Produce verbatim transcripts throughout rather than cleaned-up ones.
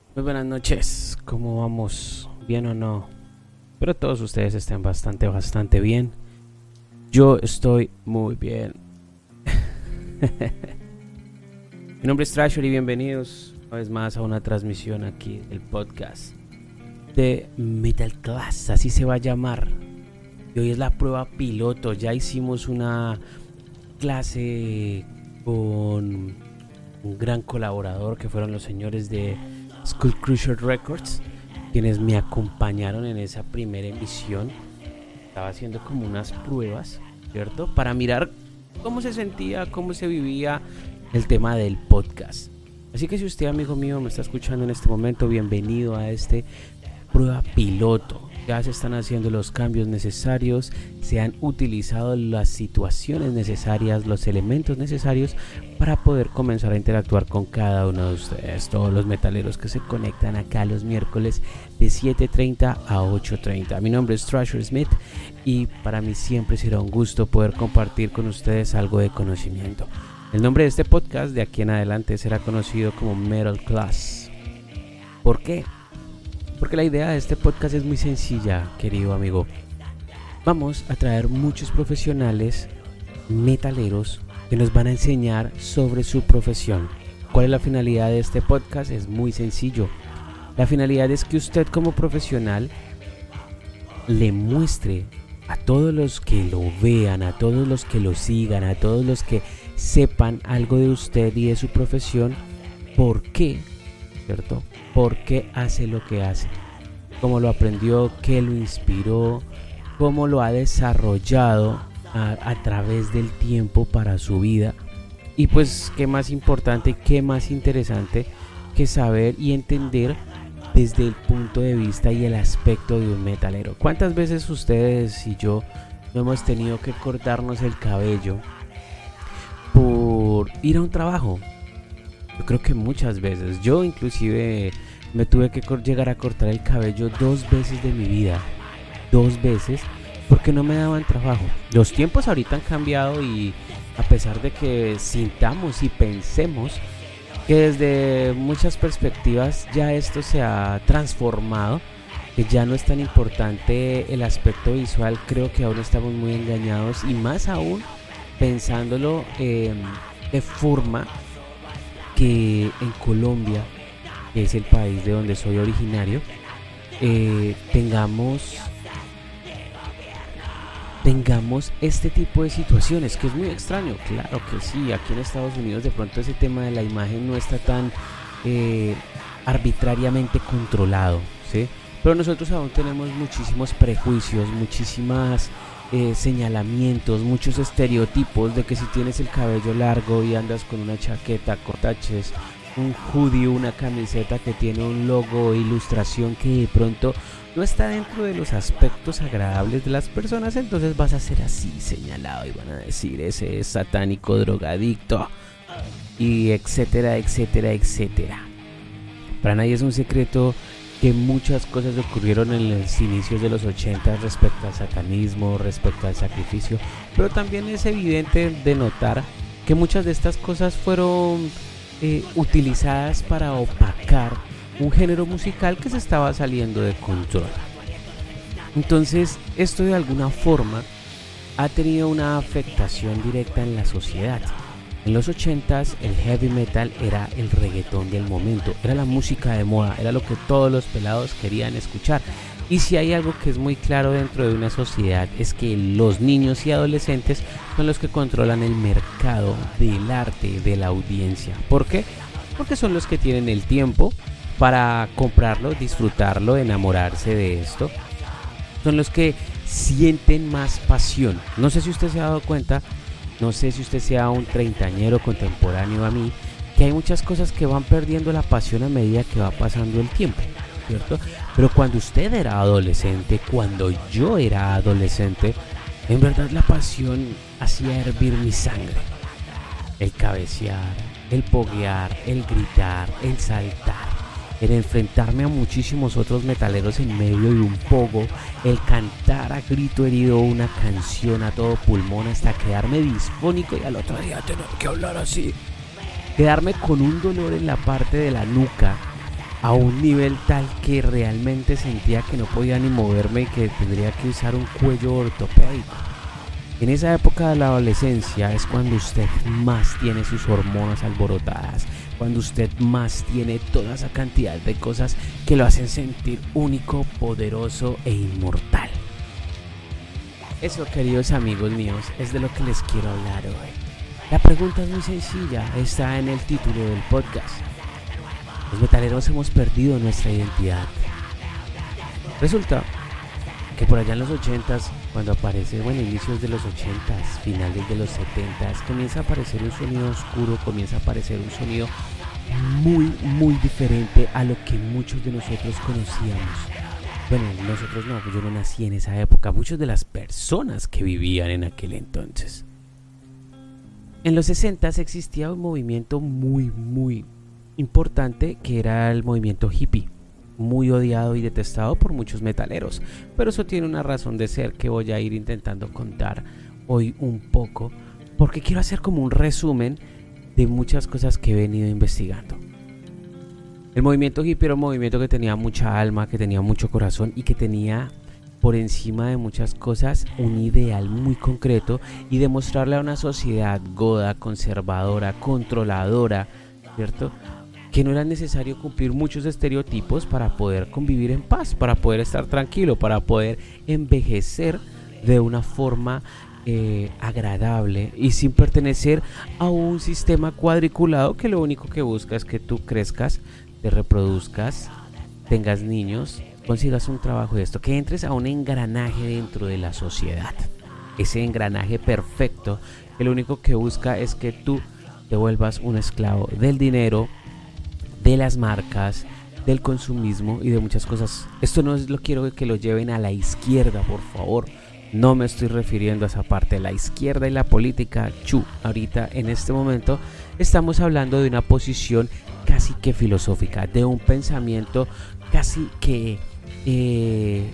Muy buenas noches, ¿cómo vamos? ¿Bien o no? Espero todos ustedes estén bastante, bastante bien. Yo estoy muy bien. Mi nombre es Trasher y bienvenidos una vez más a una transmisión aquí del podcast de Metal Class, así se va a llamar. Y hoy es la prueba piloto, ya hicimos una clase con un gran colaborador que fueron los señores de Skull Crusher Records, quienes me acompañaron en esa primera emisión. Estaba haciendo como unas pruebas, ¿cierto? Para mirar cómo se sentía, cómo se vivía el tema del podcast. Así que si usted, amigo mío, me está escuchando en este momento, bienvenido a este prueba piloto. Ya se están haciendo los cambios necesarios, se han utilizado las situaciones necesarias, los elementos necesarios para poder comenzar a interactuar con cada uno de ustedes, todos los metaleros que se conectan acá los miércoles de siete treinta a ocho treinta. Mi nombre es Trasher Smith y para mí siempre será un gusto poder compartir con ustedes algo de conocimiento. El nombre de este podcast de aquí en adelante será conocido como Metal Class. ¿Por qué? Porque la idea de este podcast es muy sencilla, querido amigo. Vamos a traer muchos profesionales metaleros que nos van a enseñar sobre su profesión. ¿Cuál es la finalidad de este podcast? Es muy sencillo. La finalidad es que usted como profesional le muestre a todos los que lo vean, a todos los que lo sigan, a todos los que sepan algo de usted y de su profesión, por qué, ¿cierto? ¿Por qué hace lo que hace? ¿Cómo lo aprendió? ¿Qué lo inspiró? ¿Cómo lo ha desarrollado a, a través del tiempo para su vida? Y pues qué más importante, qué más interesante que saber y entender desde el punto de vista y el aspecto de un metalero. ¿Cuántas veces ustedes y yo no hemos tenido que cortarnos el cabello por ir a un trabajo? Yo creo que muchas veces. Yo inclusive me tuve que cor- llegar a cortar el cabello dos veces de mi vida. Dos veces porque no me daban trabajo. Los tiempos ahorita han cambiado y a pesar de que sintamos y pensemos que desde muchas perspectivas ya esto se ha transformado, que ya no es tan importante el aspecto visual, creo que aún estamos muy engañados y más aún pensándolo eh, de forma que en Colombia, que es el país de donde soy originario, eh, tengamos tengamos este tipo de situaciones, que es muy extraño. Claro que sí, aquí en Estados Unidos de pronto ese tema de la imagen no está tan eh, arbitrariamente controlado, ¿sí? Pero nosotros aún tenemos muchísimos prejuicios, muchísimas eh, señalamientos, muchos estereotipos de que si tienes el cabello largo y andas con una chaqueta con taches, un hoodie, una camiseta que tiene un logo o ilustración que de pronto no está dentro de los aspectos agradables de las personas, entonces vas a ser así señalado y van a decir ese es satánico, drogadicto y etcétera, etcétera, etcétera. Para nadie es un secreto que muchas cosas ocurrieron en los inicios de los ochenta respecto al satanismo, respecto al sacrificio, pero también es evidente de notar que muchas de estas cosas fueron eh, utilizadas para opacar un género musical que se estaba saliendo de control. Entonces, esto de alguna forma ha tenido una afectación directa en la sociedad. En los ochentas el heavy metal era el reggaetón del momento, era la música de moda, era lo que todos los pelados querían escuchar. Y si hay algo que es muy claro dentro de una sociedad es que los niños y adolescentes son los que controlan el mercado del arte, de la audiencia. ¿Por qué? Porque son los que tienen el tiempo para comprarlo, disfrutarlo, enamorarse de esto. Son los que sienten más pasión. No sé si usted se ha dado cuenta, no sé si usted sea un treintañero contemporáneo a mí, que hay muchas cosas que van perdiendo la pasión a medida que va pasando el tiempo, ¿cierto? Pero cuando usted era adolescente, cuando yo era adolescente, en verdad la pasión hacía hervir mi sangre. El cabecear, el poguear, el gritar, el saltar, el enfrentarme a muchísimos otros metaleros en medio de un pogo, el cantar a grito herido una canción a todo pulmón hasta quedarme disfónico y al otro día tener que hablar así, quedarme con un dolor en la parte de la nuca a un nivel tal que realmente sentía que no podía ni moverme y que tendría que usar un cuello ortopédico. En esa época de la adolescencia es cuando usted más tiene sus hormonas alborotadas, cuando usted más tiene toda esa cantidad de cosas que lo hacen sentir único, poderoso e inmortal. Eso, queridos amigos míos, es de lo que les quiero hablar hoy. La pregunta es muy sencilla, está en el título del podcast. Los metaleros hemos perdido nuestra identidad. Resulta que por allá en los ochentas, cuando aparece, bueno, inicios de los ochentas, finales de los setentas, comienza a aparecer un sonido oscuro, comienza a aparecer un sonido muy, muy diferente a lo que muchos de nosotros conocíamos. Bueno, nosotros no, yo no nací en esa época, muchas de las personas que vivían en aquel entonces. En los sesentas existía un movimiento muy, muy importante que era el movimiento hippie, muy odiado y detestado por muchos metaleros, pero eso tiene una razón de ser que voy a ir intentando contar hoy un poco, porque quiero hacer como un resumen de muchas cosas que he venido investigando. El movimiento hippie era un movimiento que tenía mucha alma, que tenía mucho corazón y que tenía por encima de muchas cosas un ideal muy concreto y demostrarle a una sociedad goda, conservadora, controladora, ¿cierto?, que no era necesario cumplir muchos estereotipos para poder convivir en paz, para poder estar tranquilo, para poder envejecer de una forma eh, agradable y sin pertenecer a un sistema cuadriculado que lo único que busca es que tú crezcas, te reproduzcas, tengas niños, consigas un trabajo de esto, que entres a un engranaje dentro de la sociedad. Ese engranaje perfecto que lo único que busca es que tú te vuelvas un esclavo del dinero, de las marcas, del consumismo y de muchas cosas. Esto no es lo quiero que lo lleven a la izquierda, por favor. No me estoy refiriendo a esa parte. La izquierda y la política, chu, ahorita en este momento estamos hablando de una posición casi que filosófica, de un pensamiento casi que eh,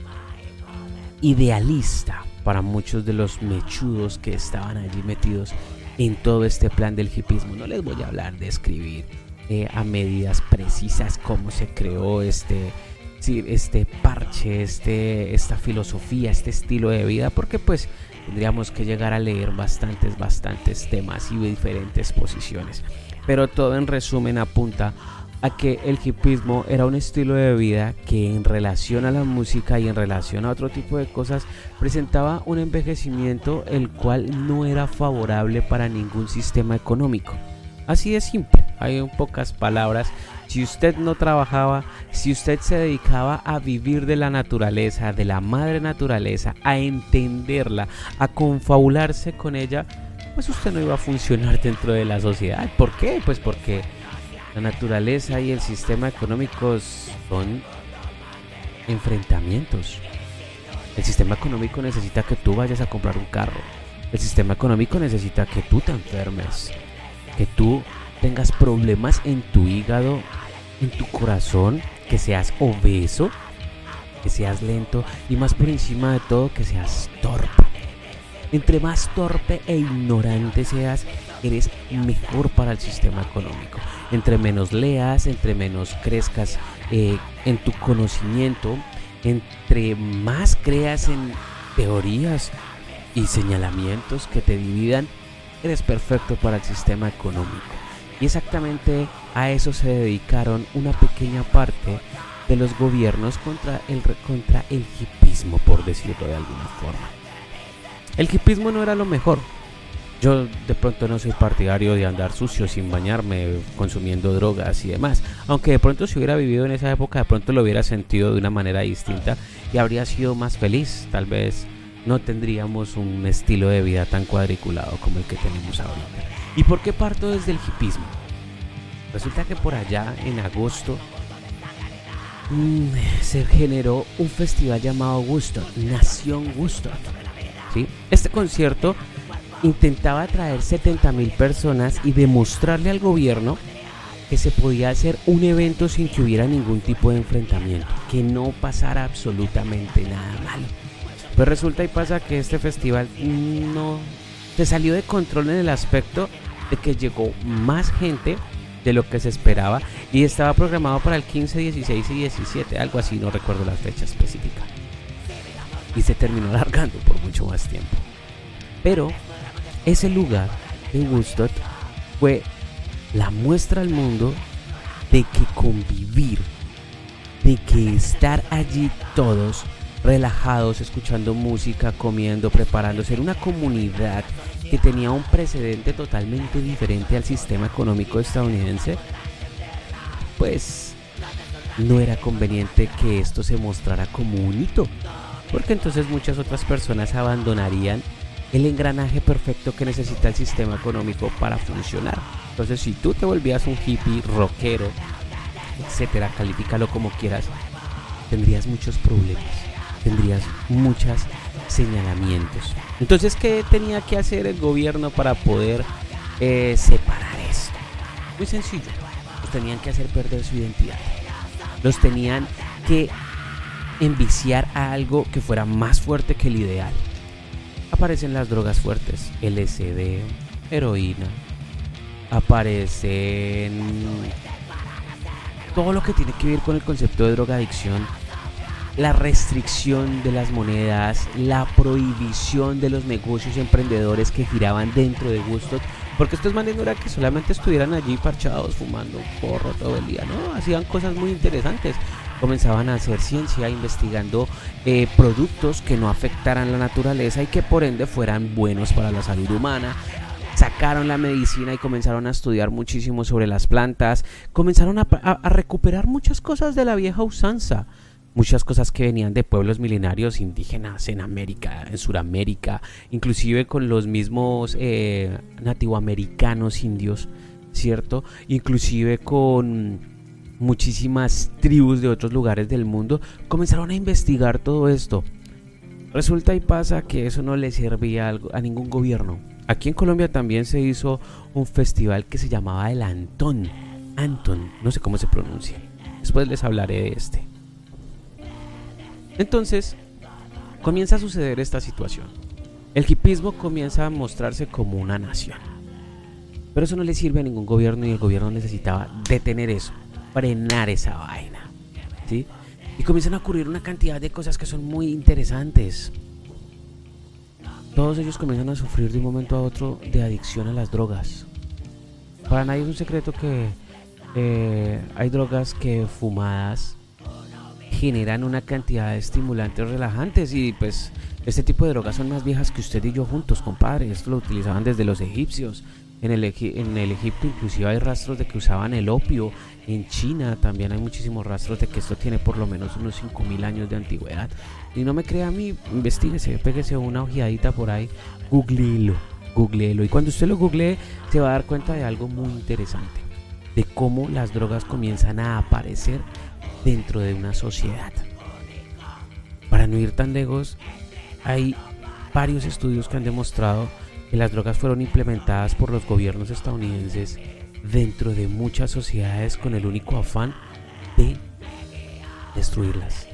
idealista para muchos de los mechudos que estaban allí metidos en todo este plan del hipismo. No les voy a hablar de escribir Eh, a medidas precisas cómo se creó este, sí, este parche, este, esta filosofía, este estilo de vida, porque pues tendríamos que llegar a leer bastantes, bastantes temas y diferentes posiciones. Pero todo en resumen apunta a que el hipismo era un estilo de vida que en relación a la música y en relación a otro tipo de cosas presentaba un envejecimiento el cual no era favorable para ningún sistema económico. Así de simple, hay en pocas palabras. Si usted no trabajaba, si usted se dedicaba a vivir de la naturaleza, de la madre naturaleza, a entenderla, a confabularse con ella, pues usted no iba a funcionar dentro de la sociedad. ¿Por qué? Pues porque la naturaleza y el sistema económico son enfrentamientos. El sistema económico necesita que tú vayas a comprar un carro. El sistema económico necesita que tú te enfermes, que tú tengas problemas en tu hígado, en tu corazón, que seas obeso, que seas lento y más por encima de todo que seas torpe. Entre más torpe e ignorante seas, eres mejor para el sistema económico. Entre menos leas, entre menos crezcas eh, en tu conocimiento, entre más creas en teorías y señalamientos que te dividan, eres perfecto para el sistema económico. Y exactamente a eso se dedicaron una pequeña parte de los gobiernos contra el, contra el hipismo, por decirlo de alguna forma. El hipismo no era lo mejor. Yo de pronto no soy partidario de andar sucio sin bañarme, consumiendo drogas y demás. Aunque de pronto si hubiera vivido en esa época, de pronto lo hubiera sentido de una manera distinta y habría sido más feliz. Tal vez no tendríamos un estilo de vida tan cuadriculado como el que tenemos ahorita. ¿Y por qué parto desde el hipismo? Resulta que por allá en agosto mmm, se generó un festival llamado Woodstock, Nación Woodstock, ¿sí? Este concierto intentaba atraer setenta mil personas y demostrarle al gobierno que se podía hacer un evento sin que hubiera ningún tipo de enfrentamiento, que no pasara absolutamente nada malo. Pues resulta y pasa que este festival no se salió de control en el aspecto de que llegó más gente de lo que se esperaba y estaba programado para el quince, dieciséis y diecisiete, algo así, no recuerdo la fecha específica. Y se terminó alargando por mucho más tiempo. Pero ese lugar de Woodstock fue la muestra al mundo de que convivir, de que estar allí todos relajados, escuchando música, comiendo, preparándose, era una comunidad que tenía un precedente totalmente diferente al sistema económico estadounidense, pues no era conveniente que esto se mostrara como un hito, porque entonces muchas otras personas abandonarían el engranaje perfecto que necesita el sistema económico para funcionar. Entonces, si tú te volvías un hippie, rockero, etcétera, califícalo como quieras, tendrías muchos problemas, tendrías muchos señalamientos. Entonces, ¿qué tenía que hacer el gobierno para poder eh, separar esto? Muy sencillo, los tenían que hacer perder su identidad, los tenían que enviciar a algo que fuera más fuerte que el ideal. Aparecen las drogas fuertes, L S D, heroína, aparecen todo lo que tiene que ver con el concepto de drogadicción, la restricción de las monedas, la prohibición de los negocios emprendedores que giraban dentro de Woodstock, porque estos manes no era que solamente estuvieran allí parchados fumando porro todo el día, no, hacían cosas muy interesantes. Comenzaban a hacer ciencia investigando eh, productos que no afectaran la naturaleza y que por ende fueran buenos para la salud humana. Sacaron la medicina y comenzaron a estudiar muchísimo sobre las plantas. Comenzaron a, a, a recuperar muchas cosas de la vieja usanza. Muchas cosas que venían de pueblos milenarios indígenas en América, en Sudamérica, inclusive con los mismos eh, nativoamericanos indios, ¿cierto? Inclusive con muchísimas tribus de otros lugares del mundo. Comenzaron a investigar todo esto. Resulta y pasa que eso no le servía a, a ningún gobierno. Aquí en Colombia también se hizo un festival que se llamaba el Antón. Antón, no sé cómo se pronuncia. Después les hablaré de este. Entonces, comienza a suceder esta situación. El hipismo comienza a mostrarse como una nación. Pero eso no le sirve a ningún gobierno y el gobierno necesitaba detener eso, frenar esa vaina, ¿sí? Y comienzan a ocurrir una cantidad de cosas que son muy interesantes. Todos ellos comienzan a sufrir de un momento a otro de adicción a las drogas. Para nadie es un secreto que eh, hay drogas que fumadas generan una cantidad de estimulantes relajantes y pues este tipo de drogas son más viejas que usted y yo juntos, compadre. Esto lo utilizaban desde los egipcios. En el, en el Egipto inclusive hay rastros de que usaban el opio. En China también hay muchísimos rastros de que esto tiene por lo menos unos cinco mil años de antigüedad. Y no me crea a mí, investíguese, péguese una ojeadita por ahí, googleelo, googleelo. Y cuando usted lo googlee se va a dar cuenta de algo muy interesante, de cómo las drogas comienzan a aparecer dentro de una sociedad. Para no ir tan lejos, hay varios estudios que han demostrado que las drogas fueron implementadas por los gobiernos estadounidenses dentro de muchas sociedades con el único afán de destruirlas.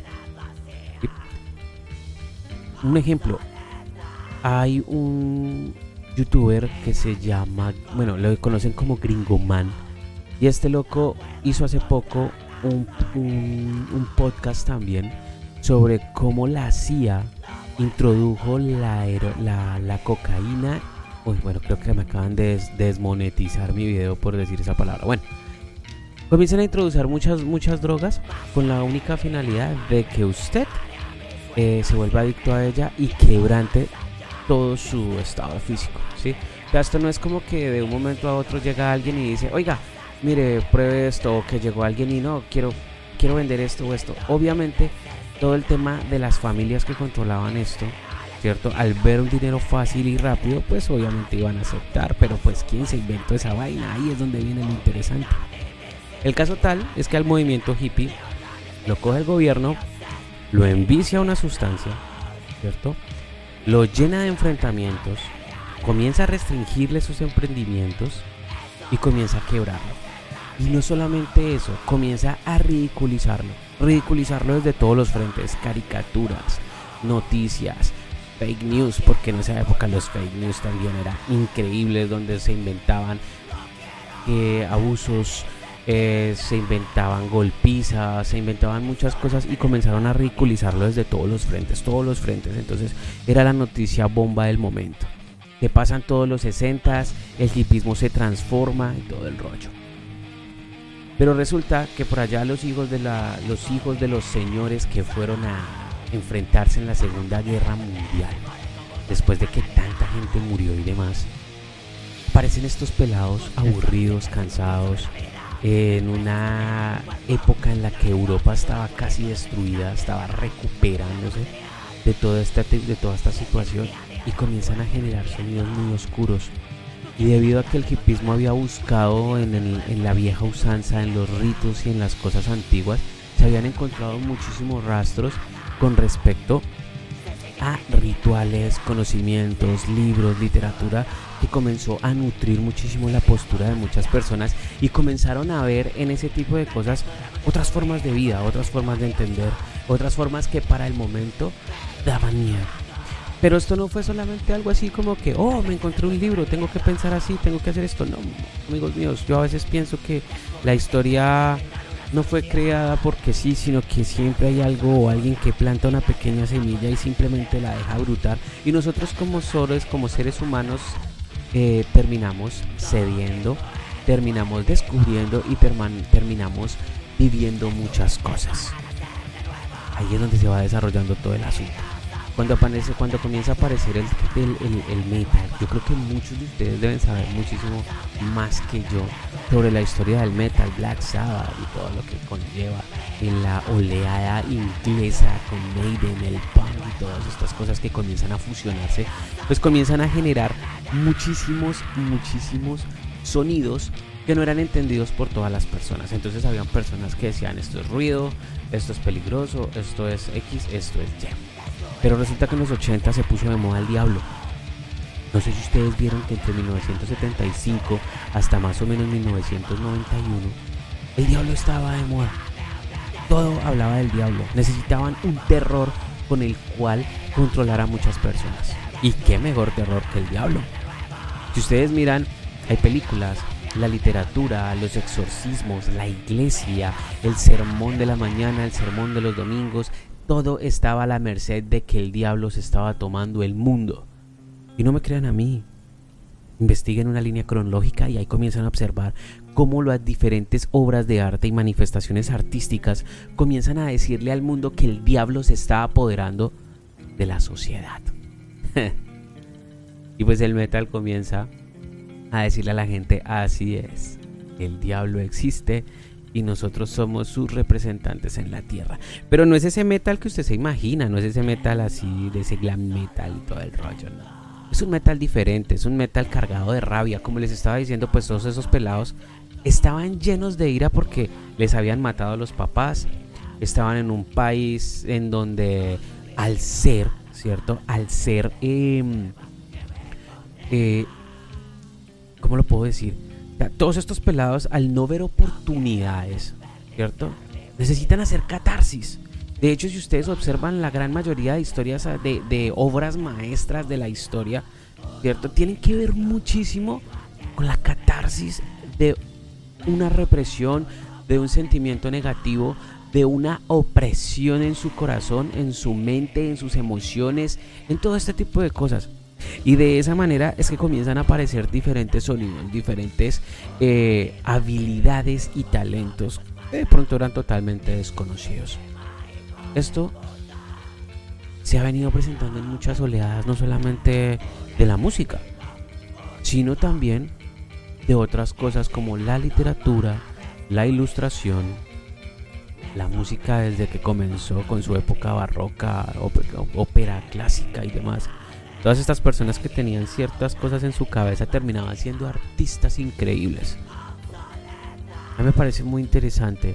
Un ejemplo, hay un youtuber que se llama, bueno, lo conocen como Gringo Man, y este loco hizo hace poco un, un, un podcast también sobre cómo la C I A introdujo la, la, la cocaína. Uy, bueno, creo que me acaban de des- desmonetizar mi video por decir esa palabra. Bueno, comienzan a introducir muchas, muchas drogas con la única finalidad de que usted eh, se vuelva adicto a ella y quebrante todo su estado físico, ¿sí? O sea, esto no es como que de un momento a otro llega alguien y dice, oiga, mire, pruebe esto, o que llegó alguien y no, quiero, quiero vender esto o esto. Obviamente, todo el tema de las familias que controlaban esto, ¿cierto? Al ver un dinero fácil y rápido, pues obviamente iban a aceptar, pero pues ¿quién se inventó esa vaina? Ahí es donde viene lo interesante. El caso tal es que al movimiento hippie lo coge el gobierno, lo envicia a una sustancia, ¿cierto? Lo llena de enfrentamientos, comienza a restringirle sus emprendimientos y comienza a quebrarlo. Y no solamente eso, comienza a ridiculizarlo, ridiculizarlo desde todos los frentes, caricaturas, noticias, fake news, porque en esa época los fake news también eran increíbles, donde se inventaban eh, abusos, eh, se inventaban golpizas, se inventaban muchas cosas y comenzaron a ridiculizarlo desde todos los frentes, todos los frentes. Entonces era la noticia bomba del momento. Que pasan todos los sesentas, el hipismo se transforma y todo el rollo. Pero resulta que por allá los hijos de la, los hijos de los señores que fueron a enfrentarse en la Segunda Guerra Mundial, después de que tanta gente murió y demás, aparecen estos pelados aburridos, cansados, en una época en la que Europa estaba casi destruida, estaba recuperándose de toda esta, de toda esta situación, y comienzan a generar sonidos muy oscuros. Y debido a que el hipismo había buscado en, el, en la vieja usanza, en los ritos y en las cosas antiguas, se habían encontrado muchísimos rastros con respecto a rituales, conocimientos, libros, literatura, que comenzó a nutrir muchísimo la postura de muchas personas y comenzaron a ver en ese tipo de cosas otras formas de vida, otras formas de entender, otras formas que para el momento daban miedo. Pero esto no fue solamente algo así como que, oh, me encontré un libro, tengo que pensar así, tengo que hacer esto. No, amigos míos, yo a veces pienso que la historia no fue creada porque sí, sino que siempre hay algo o alguien que planta una pequeña semilla y simplemente la deja brotar. Y nosotros como soles, como seres humanos, eh, terminamos cediendo, terminamos descubriendo y terman- terminamos viviendo muchas cosas. Ahí es donde se va desarrollando todo el asunto. Cuando aparece, cuando comienza a aparecer el, el, el, el metal, yo creo que muchos de ustedes deben saber muchísimo más que yo sobre la historia del metal, Black Sabbath y todo lo que conlleva en la oleada inglesa con Maiden, el punk y todas estas cosas que comienzan a fusionarse, pues comienzan a generar muchísimos, muchísimos sonidos que no eran entendidos por todas las personas. Entonces habían personas que decían, esto es ruido, esto es peligroso, esto es X, esto es Y. Pero resulta que en los ochenta se puso de moda el diablo. No sé si ustedes vieron que entre mil novecientos setenta y cinco hasta más o menos mil novecientos noventa y uno el diablo estaba de moda. Todo hablaba del diablo. Necesitaban un terror con el cual controlar a muchas personas. Y qué mejor terror que el diablo. Si ustedes miran, hay películas, la literatura, los exorcismos, la iglesia, el sermón de la mañana, el sermón de los domingos. Todo estaba a la merced de que el diablo se estaba tomando el mundo. Y no me crean a mí. Investiguen una línea cronológica y ahí comienzan a observar cómo las diferentes obras de arte y manifestaciones artísticas comienzan a decirle al mundo que el diablo se está apoderando de la sociedad. Y pues el metal comienza a decirle a la gente, así es, el diablo existe y nosotros somos sus representantes en la tierra. Pero no es ese metal que usted se imagina, no es ese metal así, de ese glam metal y todo el rollo, no. Es un metal diferente, es un metal cargado de rabia. Como les estaba diciendo, pues todos esos pelados estaban llenos de ira porque les habían matado a los papás. Estaban en un país en donde al ser, ¿cierto? Al ser, eh, eh, ¿cómo lo puedo decir? Todos estos pelados, al no ver oportunidades, ¿cierto? Necesitan hacer catarsis. De hecho, si ustedes observan la gran mayoría de historias, de, de obras maestras de la historia, ¿cierto? Tienen que ver muchísimo con la catarsis de una represión, de un sentimiento negativo, de una opresión en su corazón, en su mente, en sus emociones, en todo este tipo de cosas. Y de esa manera es que comienzan a aparecer diferentes sonidos, diferentes eh, habilidades y talentos que de pronto eran totalmente desconocidos. Esto se ha venido presentando en muchas oleadas, no solamente de la música, sino también de otras cosas como la literatura, la ilustración, la música desde que comenzó con su época barroca, ópera clásica y demás. Todas estas personas que tenían ciertas cosas en su cabeza terminaban siendo artistas increíbles. A mí me parece muy interesante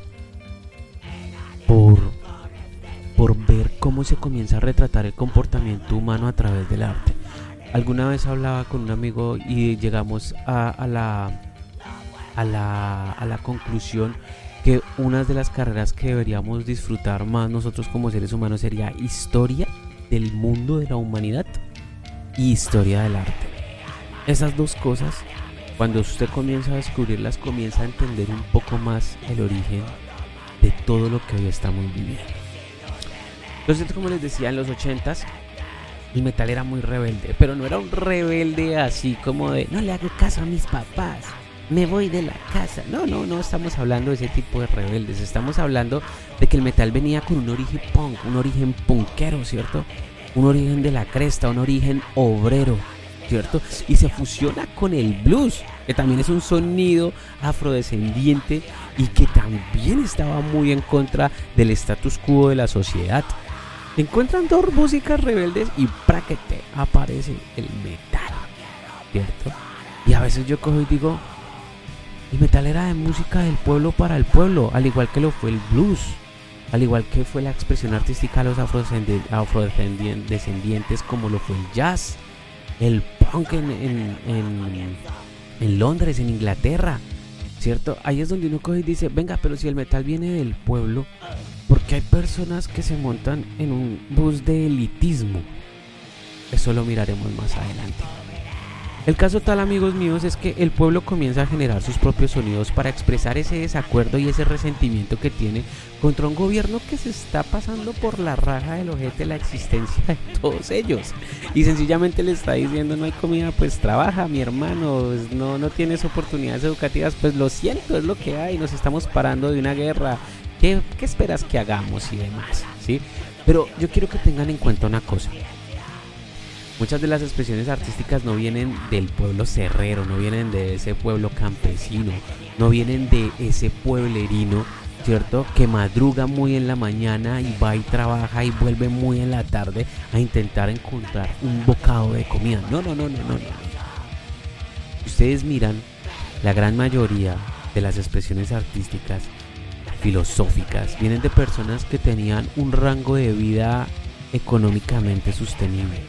por, por ver cómo se comienza a retratar el comportamiento humano a través del arte. Alguna vez hablaba con un amigo y llegamos a, a, la, a, la, a la conclusión que una de las carreras que deberíamos disfrutar más nosotros como seres humanos sería historia del mundo de la humanidad y historia del arte. Esas dos cosas cuando usted comienza a descubrirlas, comienza a entender un poco más el origen de todo lo que hoy estamos viviendo. Entonces, como les decía, en los ochentas el metal era muy rebelde, pero no era un rebelde así como de no le hago caso a mis papás, me voy de la casa. No, no, no estamos hablando de ese tipo de rebeldes. Estamos hablando de que el metal venía con un origen punk, un origen punkero, ¿cierto? Un origen de la cresta, un origen obrero, ¿cierto? Y se fusiona con el blues, que también es un sonido afrodescendiente y que también estaba muy en contra del status quo de la sociedad. Encuentran dos músicas rebeldes y prácticamente aparece el metal, ¿cierto? Y a veces yo cojo y digo, el metal era de música del pueblo para el pueblo, al igual que lo fue el blues, al igual que fue la expresión artística de los afrodescendientes, como lo fue el jazz, el punk en, en, en, en Londres, en Inglaterra, ¿cierto? Ahí es donde uno coge y dice, venga, pero si el metal viene del pueblo, ¿por qué hay personas que se montan en un bus de elitismo? Eso lo miraremos más adelante. El caso tal, amigos míos, es que el pueblo comienza a generar sus propios sonidos para expresar ese desacuerdo y ese resentimiento que tiene contra un gobierno que se está pasando por la raja del ojete la existencia de todos ellos. Y sencillamente le está diciendo, no hay comida, pues trabaja, mi hermano, no, no tienes oportunidades educativas, pues lo siento, es lo que hay, nos estamos parando de una guerra. ¿Qué, qué esperas que hagamos y demás? ¿Sí? Pero yo quiero que tengan en cuenta una cosa. Muchas de las expresiones artísticas no vienen del pueblo cerrero, no vienen de ese pueblo campesino, no vienen de ese pueblerino, ¿cierto? Que madruga muy en la mañana y va y trabaja y vuelve muy en la tarde a intentar encontrar un bocado de comida. No, no, no, no, no, no. Ustedes miran, la gran mayoría de las expresiones artísticas filosóficas vienen de personas que tenían un rango de vida económicamente sostenible.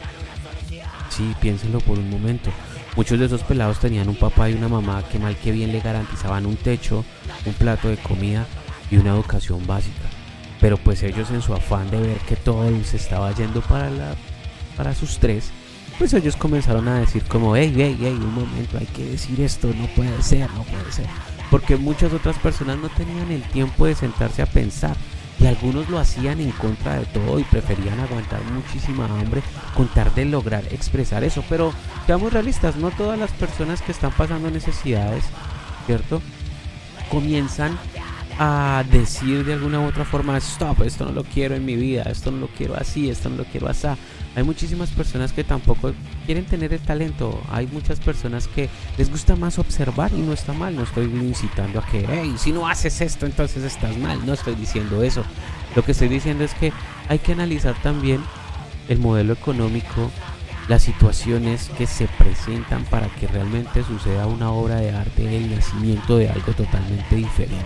Sí, piénsenlo por un momento. Muchos de esos pelados tenían un papá y una mamá que mal que bien le garantizaban un techo, un plato de comida y una educación básica. Pero pues ellos, en su afán de ver que todo se estaba yendo para, la, para sus tres, pues ellos comenzaron a decir como, hey, hey, hey, un momento, hay que decir esto, no puede ser, no puede ser. Porque muchas otras personas no tenían el tiempo de sentarse a pensar. Y algunos lo hacían en contra de todo y preferían aguantar muchísima hambre con tal de lograr expresar eso. Pero seamos realistas, no todas las personas que están pasando necesidades, ¿cierto?, comienzan a decir de alguna u otra forma, stop, esto no lo quiero en mi vida, esto no lo quiero así, esto no lo quiero así. Hay muchísimas personas que tampoco quieren tener el talento. Hay muchas personas que les gusta más observar y no está mal. No estoy incitando a que, hey, si no haces esto entonces estás mal. No estoy diciendo eso. Lo que estoy diciendo es que hay que analizar también el modelo económico, las situaciones que se presentan para que realmente suceda una obra de arte, el nacimiento de algo totalmente diferente.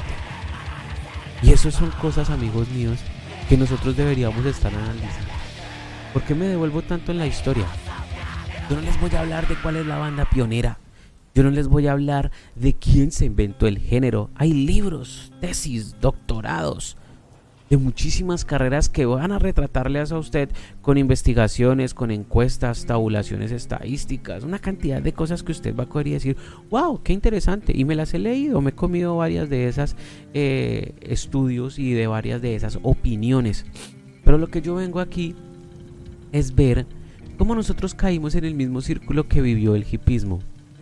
Y eso son cosas, amigos míos, que nosotros deberíamos estar analizando. ¿Por qué me devuelvo tanto en la historia? Yo no les voy a hablar de cuál es la banda pionera. Yo no les voy a hablar de quién se inventó el género. Hay libros, tesis, doctorados de muchísimas carreras que van a retratarles a usted con investigaciones, con encuestas, tabulaciones estadísticas, una cantidad de cosas que usted va a coger y decir, wow, qué interesante. Y me las he leído, me he comido varias de esas eh, estudios y de varias de esas opiniones. Pero lo que yo vengo aquí es ver cómo nosotros caímos en el mismo círculo que vivió el hipismo.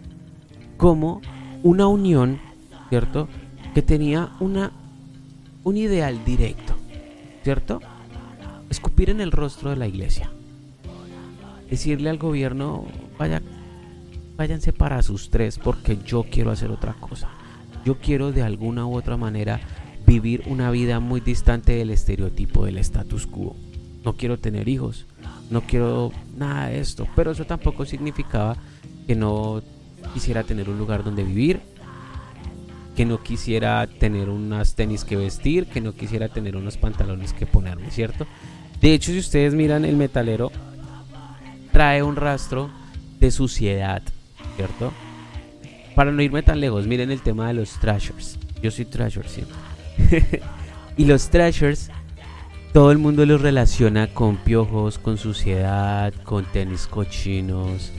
Como una unión, ¿cierto?, que tenía una, un ideal directo, ¿cierto? Escupir en el rostro de la iglesia. Decirle al gobierno, vaya, váyanse para sus tres porque yo quiero hacer otra cosa. Yo quiero de alguna u otra manera vivir una vida muy distante del estereotipo del status quo. No quiero tener hijos, no quiero nada de esto, pero eso tampoco significaba que no quisiera tener un lugar donde vivir, que no quisiera tener unas tenis que vestir, que no quisiera tener unos pantalones que ponerme, ¿cierto? De hecho, si ustedes miran, el metalero trae un rastro de suciedad, ¿cierto? Para no irme tan lejos, miren el tema de los thrashers. Yo soy thrasher siempre. Y los thrashers, todo el mundo los relaciona con piojos, con suciedad, con tenis cochinos,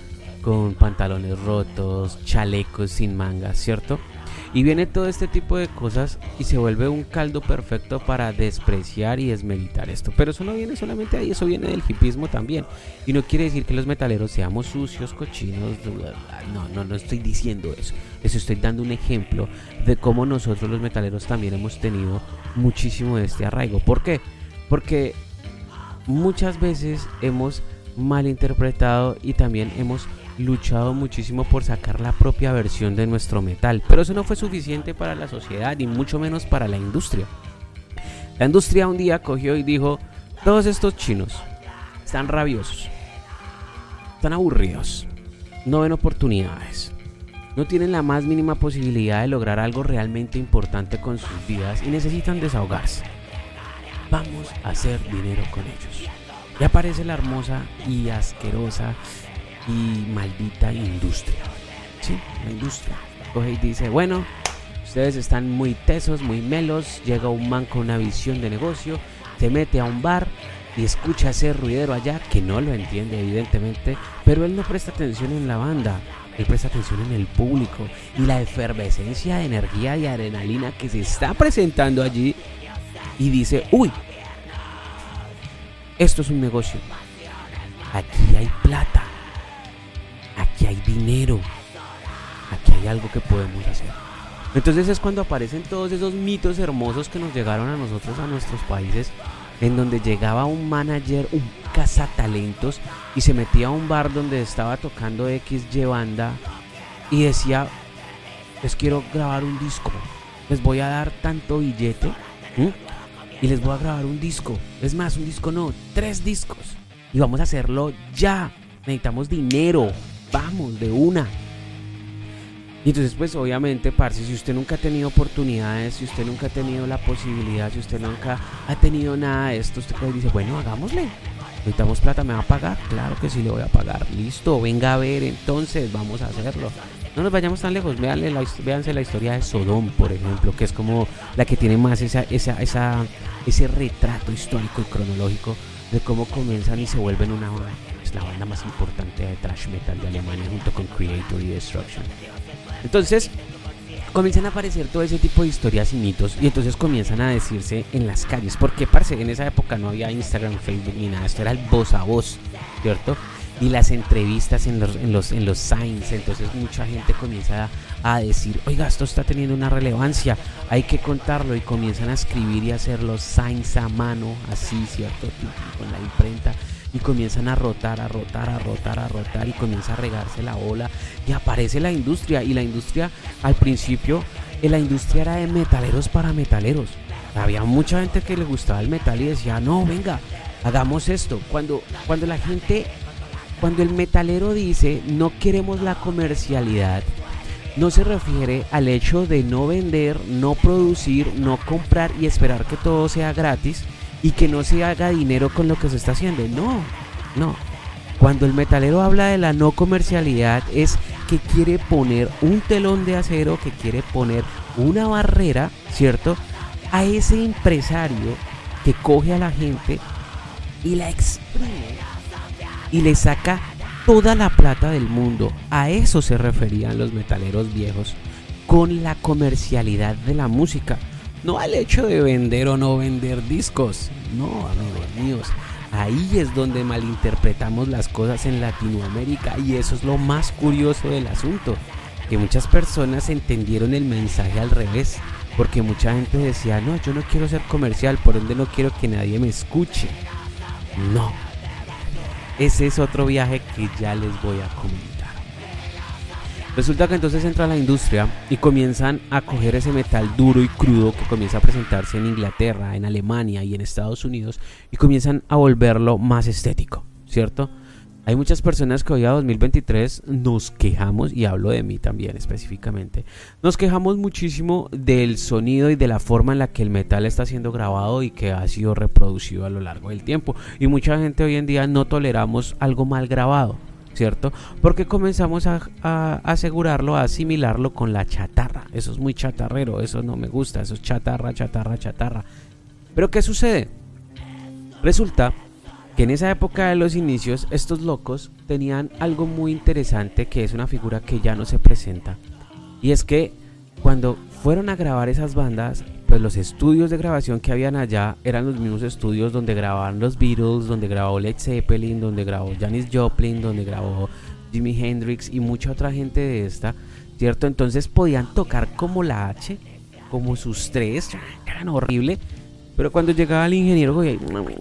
con pantalones rotos, chalecos sin mangas, ¿cierto? Y viene todo este tipo de cosas y se vuelve un caldo perfecto para despreciar y desmeritar esto. Pero eso no viene solamente de ahí, eso viene del hipismo también. Y no quiere decir que los metaleros seamos sucios, cochinos, no, no, no estoy diciendo eso. Les estoy dando un ejemplo de cómo nosotros los metaleros también hemos tenido muchísimo de este arraigo. ¿Por qué? Porque muchas veces hemos malinterpretado y también hemos luchado muchísimo por sacar la propia versión de nuestro metal, pero eso no fue suficiente para la sociedad y mucho menos para la industria. La industria un día cogió y dijo: todos estos chinos están rabiosos, están aburridos, no ven oportunidades, no tienen la más mínima posibilidad de lograr algo realmente importante con sus vidas y necesitan desahogarse. Vamos a hacer dinero con ellos. Y aparece la hermosa y asquerosa y maldita industria. Sí, la industria coge y dice: bueno, ustedes están muy tesos, muy melos. Llega un man con una visión de negocio, se mete a un bar y escucha ese ruidero allá, que no lo entiende evidentemente, pero él no presta atención en la banda, él presta atención en el público y la efervescencia de energía y adrenalina que se está presentando allí, y dice: uy, esto es un negocio, aquí hay plata, aquí hay dinero, aquí hay algo que podemos hacer. Entonces es cuando aparecen todos esos mitos hermosos que nos llegaron a nosotros, a nuestros países, en donde llegaba un manager, un cazatalentos, y se metía a un bar donde estaba tocando X Y banda y decía: les quiero grabar un disco, les voy a dar tanto billete, ¿m? y les voy a grabar un disco, es más, un disco no, tres discos, y vamos a hacerlo ya, necesitamos dinero, vamos, de una. Y entonces pues obviamente, parce, si usted nunca ha tenido oportunidades, si usted nunca ha tenido la posibilidad, si usted nunca ha tenido nada de esto, usted dice: bueno, hagámosle, necesitamos plata, ¿me va a pagar? Claro que sí le voy a pagar, listo, venga a ver, entonces vamos a hacerlo. No nos vayamos tan lejos, véanle la, véanse la historia de Sodom, por ejemplo, que es como la que tiene más esa, esa, esa, ese retrato histórico y cronológico de cómo comienzan y se vuelven una, pues, la banda más importante de thrash metal de Alemania, junto con Creator y Destruction. Entonces comienzan a aparecer todo ese tipo de historias y mitos, y entonces comienzan a decirse en las calles, porque parce, en esa época no había Instagram, Facebook ni nada, esto era el voz a voz, ¿cierto? Y las entrevistas en los, en los, en los signs. Entonces mucha gente comienza a, a decir: oiga, esto está teniendo una relevancia, hay que contarlo, y comienzan a escribir y a hacer los signs a mano, así, ¿cierto? Con la imprenta, y comienzan a rotar, a rotar, a rotar, a rotar, y comienza a regarse la ola, y aparece la industria. Y la industria, al principio, eh, la industria era de metaleros para metaleros. Había mucha gente que le gustaba el metal y decía: no, venga, hagamos esto. Cuando, cuando la gente... Cuando el metalero dice no queremos la comercialidad, no se refiere al hecho de no vender, no producir, no comprar y esperar que todo sea gratis y que no se haga dinero con lo que se está haciendo. No, no. Cuando el metalero habla de la no comercialidad, es que quiere poner un telón de acero, que quiere poner una barrera, ¿cierto?, a ese empresario que coge a la gente y la exprime y le saca toda la plata del mundo. A eso se referían los metaleros viejos con la comercialidad de la música, no al hecho de vender o no vender discos. No, amigos míos, ahí es donde malinterpretamos las cosas en Latinoamérica, y eso es lo más curioso del asunto, que muchas personas entendieron el mensaje al revés, porque mucha gente decía: no, yo no quiero ser comercial, por ende no quiero que nadie me escuche. No, ese es otro viaje que ya les voy a comentar. Resulta que entonces entra la industria y comienzan a coger ese metal duro y crudo que comienza a presentarse en Inglaterra, en Alemania y en Estados Unidos, y comienzan a volverlo más estético, ¿cierto? Hay muchas personas que hoy a dos mil veintitrés nos quejamos, y hablo de mí también específicamente, nos quejamos muchísimo del sonido y de la forma en la que el metal está siendo grabado y que ha sido reproducido a lo largo del tiempo, y mucha gente hoy en día no toleramos algo mal grabado, ¿cierto? Porque comenzamos a, a asegurarlo, a asimilarlo con la chatarra. Eso es muy chatarrero, eso no me gusta, eso es chatarra, chatarra, chatarra. Pero ¿qué sucede? Resulta que en esa época de los inicios estos locos tenían algo muy interesante, que es una figura que ya no se presenta, y es que cuando fueron a grabar esas bandas, pues los estudios de grabación que habían allá eran los mismos estudios donde grababan los Beatles, donde grabó Led Zeppelin, donde grabó Janis Joplin, donde grabó Jimi Hendrix y mucha otra gente de esta, ¿cierto? Entonces podían tocar como la H, como sus tres, eran horrible, pero cuando llegaba el ingeniero, oye,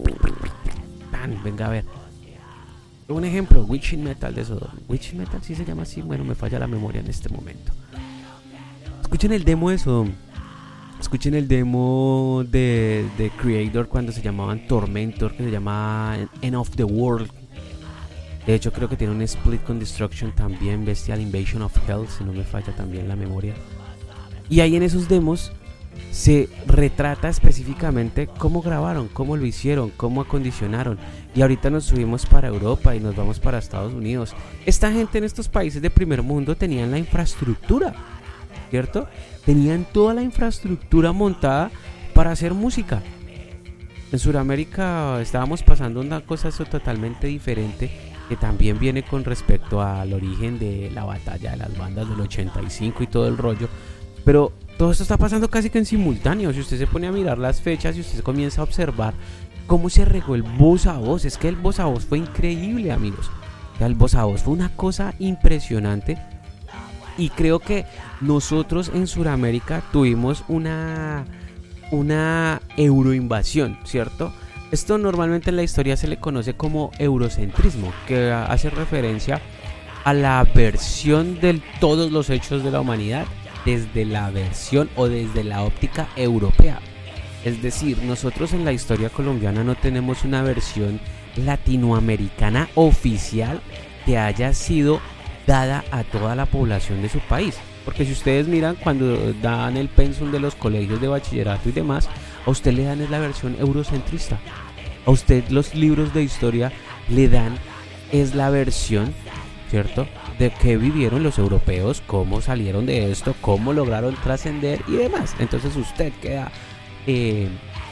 venga a ver, un ejemplo, Witching Metal de Sodom. Witching Metal sí se llama así, bueno, me falla la memoria en este momento. Escuchen el demo de Sodom. Escuchen el demo de, de Creator cuando se llamaban Tormentor, que se llama End of the World. De hecho creo que tiene un split con Destruction también, Bestial Invasion of Hell, si no me falla también la memoria. Y ahí en esos demos se retrata específicamente cómo grabaron, cómo lo hicieron, cómo acondicionaron. Y ahorita nos subimos para Europa y nos vamos para Estados Unidos. Esta gente en estos países de primer mundo tenían la infraestructura, ¿cierto? Tenían toda la infraestructura montada para hacer música. En Sudamérica estábamos pasando una cosa totalmente diferente, que también viene con respecto al origen de la batalla de las bandas del ochenta y cinco y todo el rollo. Pero todo esto está pasando casi que en simultáneo. Si usted se pone a mirar las fechas y usted comienza a observar cómo se regó el voz a voz, es que el voz a voz fue increíble, amigos. O sea, el voz a voz fue una cosa impresionante. Y creo que nosotros en Sudamérica tuvimos una, una euroinvasión, ¿cierto? Esto normalmente en la historia se le conoce como eurocentrismo, que hace referencia a la versión de todos los hechos de la humanidad desde la versión o desde la óptica europea. Es decir, nosotros en la historia colombiana no tenemos una versión latinoamericana oficial que haya sido dada a toda la población de su país. Porque si ustedes miran cuando dan el pensum de los colegios de bachillerato y demás, a usted le dan es la versión eurocentrista. A usted los libros de historia le dan es la versión, ¿cierto?, de qué vivieron los europeos, cómo salieron de esto, cómo lograron trascender y demás. Entonces usted queda eh,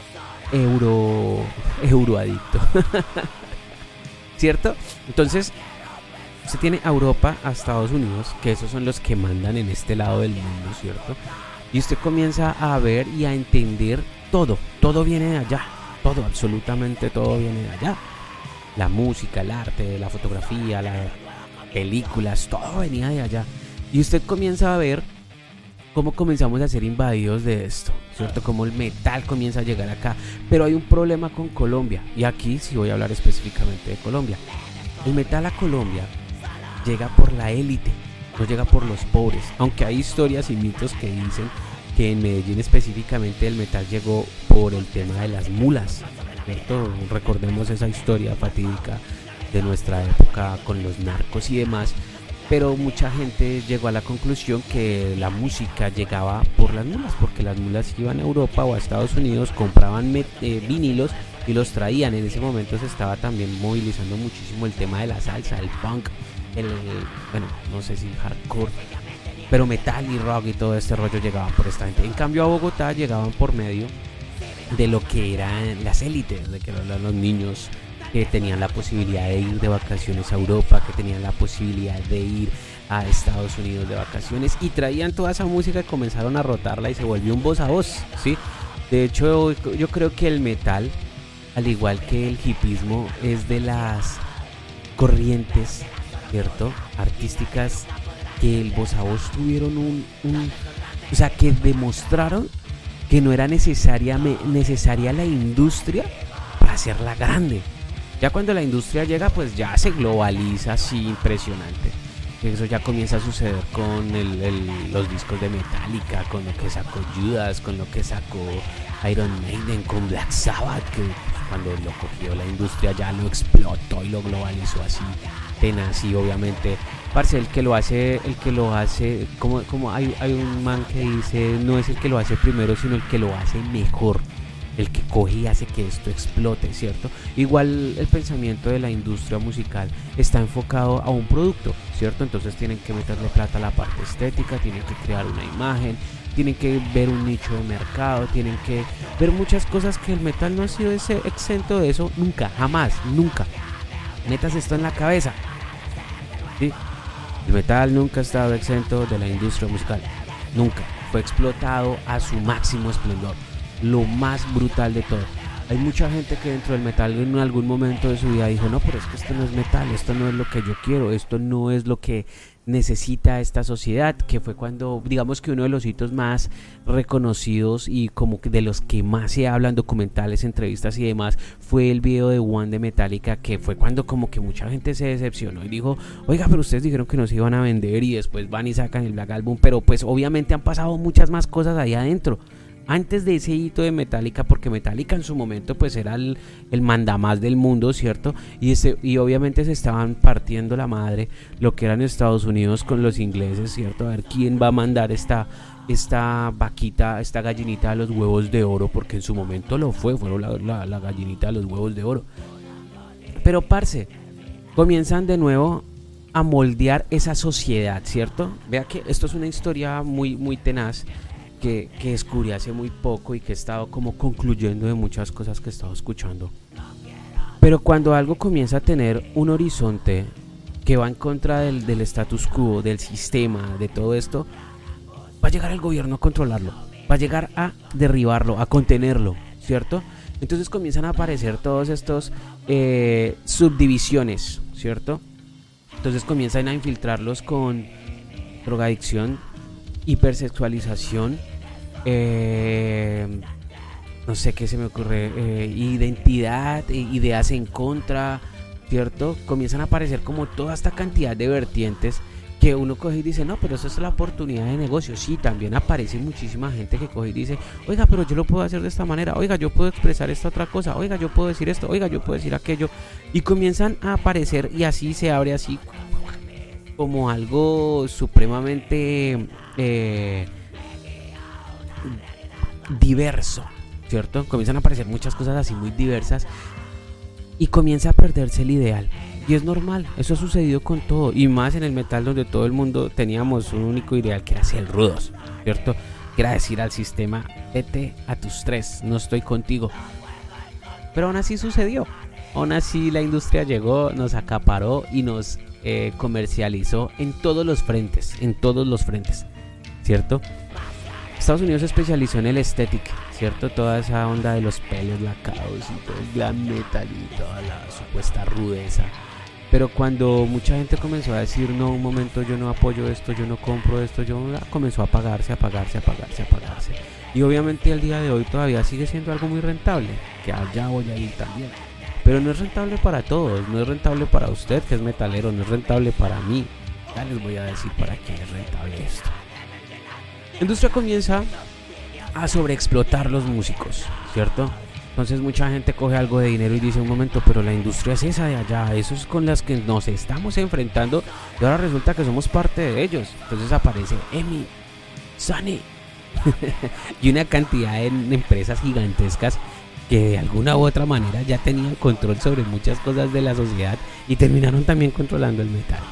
euro euroadicto. ¿Cierto? Entonces usted tiene a Europa, a Estados Unidos, que esos son los que mandan en este lado del mundo, ¿cierto? Y usted comienza a ver y a entender todo, todo viene de allá, todo, absolutamente todo viene de allá. La música, el arte, la fotografía, las películas, todo venía de allá. Y usted comienza a ver cómo comenzamos a ser invadidos de esto, ¿cierto? Cómo el metal comienza a llegar acá. Pero hay un problema con Colombia, y aquí sí voy a hablar específicamente de Colombia. El metal a Colombia llega por la élite, no llega por los pobres, aunque hay historias y mitos que dicen que en Medellín específicamente el metal llegó por el tema de las mulas, ¿cierto? Recordemos esa historia fatídica de nuestra época con los narcos y demás, pero mucha gente llegó a la conclusión que la música llegaba por las mulas, porque las mulas iban a Europa o a Estados Unidos, compraban met- eh, vinilos y los traían. En ese momento se estaba también movilizando muchísimo el tema de la salsa, el punk, el, el bueno, no sé si hardcore, pero metal y rock y todo este rollo llegaban por esta gente. En cambio a Bogotá llegaban por medio de lo que eran las élites, de que eran los niños que tenían la posibilidad de ir de vacaciones a Europa, que tenían la posibilidad de ir a Estados Unidos de vacaciones, y traían toda esa música y comenzaron a rotarla y se volvió un voz a voz, ¿sí? De hecho, yo creo que el metal, al igual que el hipismo, es de las corrientes, ¿cierto?, artísticas que el voz a voz tuvieron un, un o sea, que demostraron que no era necesaria, necesaria la industria para hacerla grande. Ya cuando la industria llega, pues ya se globaliza así impresionante. Eso ya comienza a suceder con el, el, los discos de Metallica, con lo que sacó Judas, con lo que sacó Iron Maiden, con Black Sabbath, que cuando lo cogió la industria ya lo explotó y lo globalizó así tenaz. Y obviamente, parce, el que lo hace, el que lo hace, como, como hay, hay un man que dice, no es el que lo hace primero, sino el que lo hace mejor. el que coge y hace que esto explote, ¿cierto? Igual el pensamiento de la industria musical está enfocado a un producto, ¿cierto? Entonces tienen que meterle plata a la parte estética, tienen que crear una imagen, tienen que ver un nicho de mercado, tienen que ver muchas cosas que el metal no ha sido ese exento de eso nunca, jamás, nunca. Metas esto en la cabeza, ¿sí? El metal nunca ha estado exento de la industria musical, nunca. Fue explotado a su máximo esplendor, lo más brutal de todo. Hay mucha gente que dentro del metal en algún momento de su vida dijo, no, pero es que esto no es metal, esto no es lo que yo quiero, esto no es lo que necesita esta sociedad, que fue cuando, digamos que uno de los hitos más reconocidos y como que de los que más se hablan, documentales, entrevistas y demás, fue el video de One de Metallica, que fue cuando como que mucha gente se decepcionó y dijo, oiga, pero ustedes dijeron que no se iban a vender y después van y sacan el Black Album, pero pues obviamente han pasado muchas más cosas ahí adentro. Antes de ese hito de Metallica, porque Metallica en su momento pues era el, el mandamás del mundo, ¿cierto? Y, ese, y obviamente se estaban partiendo la madre lo que eran Estados Unidos con los ingleses, ¿cierto? A ver quién va a mandar esta, esta vaquita, esta gallinita de los huevos de oro, porque en su momento lo fue, fueron la, la, la gallinita de los huevos de oro. Pero parce, comienzan de nuevo a moldear esa sociedad, ¿cierto? Vea que esto es una historia muy, muy tenaz. Que, que descubrí hace muy poco y que he estado como concluyendo de muchas cosas que he estado escuchando. Pero cuando algo comienza a tener un horizonte que va en contra del, del status quo, del sistema, de todo esto, va a llegar el gobierno a controlarlo, va a llegar a derribarlo, a contenerlo, ¿cierto? Entonces comienzan a aparecer todos estos eh, subdivisiones, ¿cierto? Entonces comienzan a infiltrarlos con drogadicción, hipersexualización, eh, no sé qué se me ocurre, eh, identidad, eh, ideas en contra, ¿cierto? Comienzan a aparecer como toda esta cantidad de vertientes que uno coge y dice, no, pero eso es la oportunidad de negocio. Sí, también aparece muchísima gente que coge y dice, oiga, pero yo lo puedo hacer de esta manera, oiga, yo puedo expresar esta otra cosa, oiga, yo puedo decir esto, oiga, yo puedo decir aquello, y comienzan a aparecer y así se abre así como algo supremamente eh, diverso, ¿cierto? Comienzan a aparecer muchas cosas así muy diversas y comienza a perderse el ideal. Y es normal, eso ha sucedido con todo, y más en el metal donde todo el mundo teníamos un único ideal que era ser rudos, ¿cierto? Que era decir al sistema, vete a tus tres, no estoy contigo. Pero aún así sucedió, aún así la industria llegó, nos acaparó y nos eh, comercializó en todos los frentes, en todos los frentes, ¿cierto? Estados Unidos se especializó en el aesthetic, ¿cierto? Toda esa onda de los pelos lacados y todo el glam metal y toda la supuesta rudeza. Pero cuando mucha gente comenzó a decir, no, un momento, yo no apoyo esto, yo no compro esto, yo comenzó a apagarse, apagarse, apagarse, apagarse. Y obviamente al día de hoy todavía sigue siendo algo muy rentable, que allá voy a ir también. Pero no es rentable para todos, no es rentable para usted que es metalero, no es rentable para mí. Ya les voy a decir para quién es rentable esto. La industria comienza a sobreexplotar los músicos, ¿cierto? Entonces mucha gente coge algo de dinero y dice, un momento, pero la industria es esa de allá, eso es con las que nos estamos enfrentando y ahora resulta que somos parte de ellos. Entonces aparece EMI, Sony y una cantidad de empresas gigantescas que de alguna u otra manera ya tenían control sobre muchas cosas de la sociedad y terminaron también controlando el metal.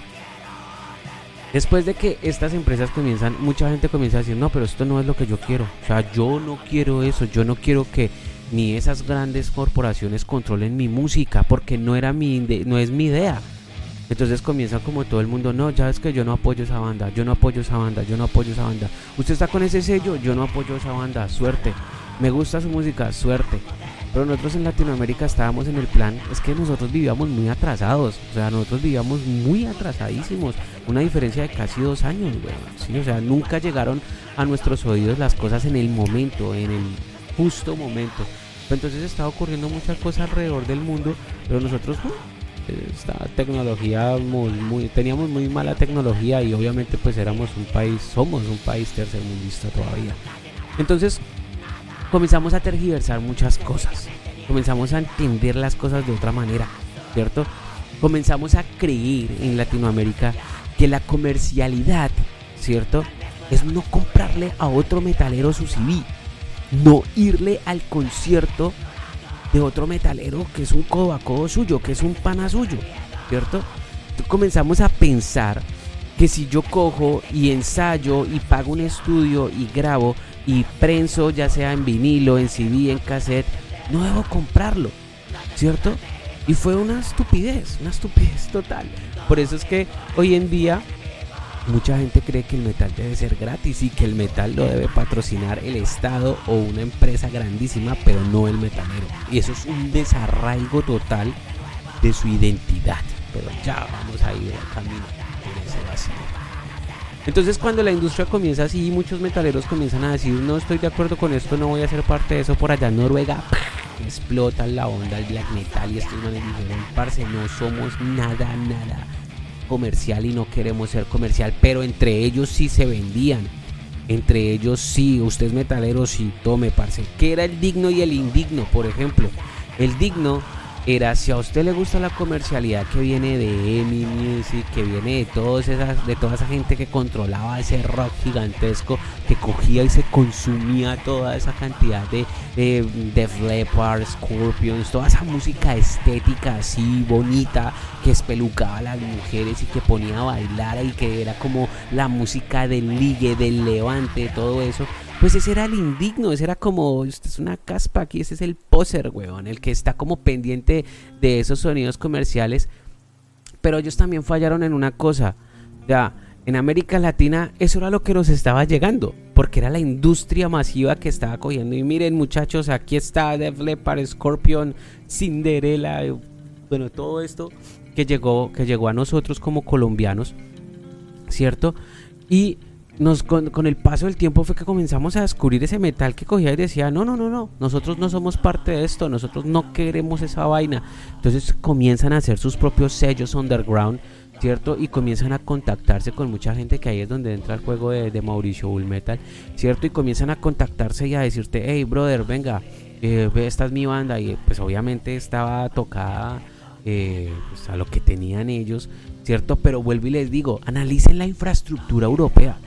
Después de que estas empresas comienzan, mucha gente comienza a decir, no, pero esto no es lo que yo quiero. O sea, yo no quiero eso, yo no quiero que ni esas grandes corporaciones controlen mi música, porque no era mi, no es mi idea. Entonces comienza como todo el mundo, no, ya es que yo no apoyo esa banda, yo no apoyo esa banda, yo no apoyo esa banda. Usted está con ese sello, yo no apoyo esa banda, suerte. Me gusta su música, suerte. Pero nosotros en Latinoamérica estábamos en el plan, es que nosotros vivíamos muy atrasados, o sea, nosotros vivíamos muy atrasadísimos, una diferencia de casi dos años, güey, ¿sí? O sea, nunca llegaron a nuestros oídos las cosas en el momento, en el justo momento. Entonces estaba ocurriendo muchas cosas alrededor del mundo, pero nosotros, uh, esta tecnología, muy, muy, teníamos muy mala tecnología y obviamente pues éramos un país, somos un país tercermundista todavía. Entonces comenzamos a tergiversar muchas cosas, comenzamos a entender las cosas de otra manera, ¿cierto? Comenzamos a creer en Latinoamérica que la comercialidad, ¿cierto? Es no comprarle a otro metalero su C D. no irle al concierto de otro metalero que es un codo a codo suyo, que es un pana suyo, ¿cierto? Entonces comenzamos a pensar que si yo cojo y ensayo y pago un estudio y grabo y prenso, ya sea en vinilo, en C D, en cassette, no debo comprarlo, ¿cierto? Y fue una estupidez, una estupidez total. Por eso es que hoy en día mucha gente cree que el metal debe ser gratis y que el metal lo debe patrocinar el Estado o una empresa grandísima, pero no el metalero. Y eso es un desarraigo total de su identidad. Pero ya vamos a ir al camino por ese vacío. Entonces cuando la industria comienza así, muchos metaleros comienzan a decir: no estoy de acuerdo con esto, no voy a ser parte de eso. Por allá en Noruega explota la onda del black metal y estos manes dijeron: parce, no somos nada, nada comercial y no queremos ser comercial. Pero entre ellos sí se vendían, entre ellos sí, usted es metalero, sí, tome, parce. ¿Qué era el digno y el indigno? Por ejemplo, el digno era: si a usted le gusta la comercialidad que viene de EMI Music, que viene de, todas esas, de toda esa gente que controlaba ese rock gigantesco, que cogía y se consumía toda esa cantidad de, de Def Leppard, Scorpions, toda esa música estética así bonita que espelucaba a las mujeres y que ponía a bailar y que era como la música del ligue, del levante, todo eso, pues ese era el indigno, ese era como: usted es una caspa aquí, ese es el poser, weón, el que está como pendiente de esos sonidos comerciales. Pero ellos también fallaron en una cosa, ya, en América Latina eso era lo que nos estaba llegando, porque era la industria masiva que estaba cogiendo. Y miren, muchachos, aquí está Def Leppard, Scorpion, Cinderella, bueno, todo esto que llegó, que llegó a nosotros como colombianos, ¿cierto? Y Nos, con, con el paso del tiempo fue que comenzamos a descubrir ese metal que cogía y decía: no, no, no, no, nosotros no somos parte de esto, nosotros no queremos esa vaina. Entonces comienzan a hacer sus propios sellos underground, ¿cierto? Y comienzan a contactarse con mucha gente, que ahí es donde entra el juego de, de Mauricio Bull Metal, ¿cierto? Y comienzan a contactarse y a decirte: hey, brother, venga, eh, esta es mi banda. Y pues obviamente estaba tocada eh, pues, a lo que tenían ellos, ¿cierto? Pero vuelvo y les digo, analicen la infraestructura europea.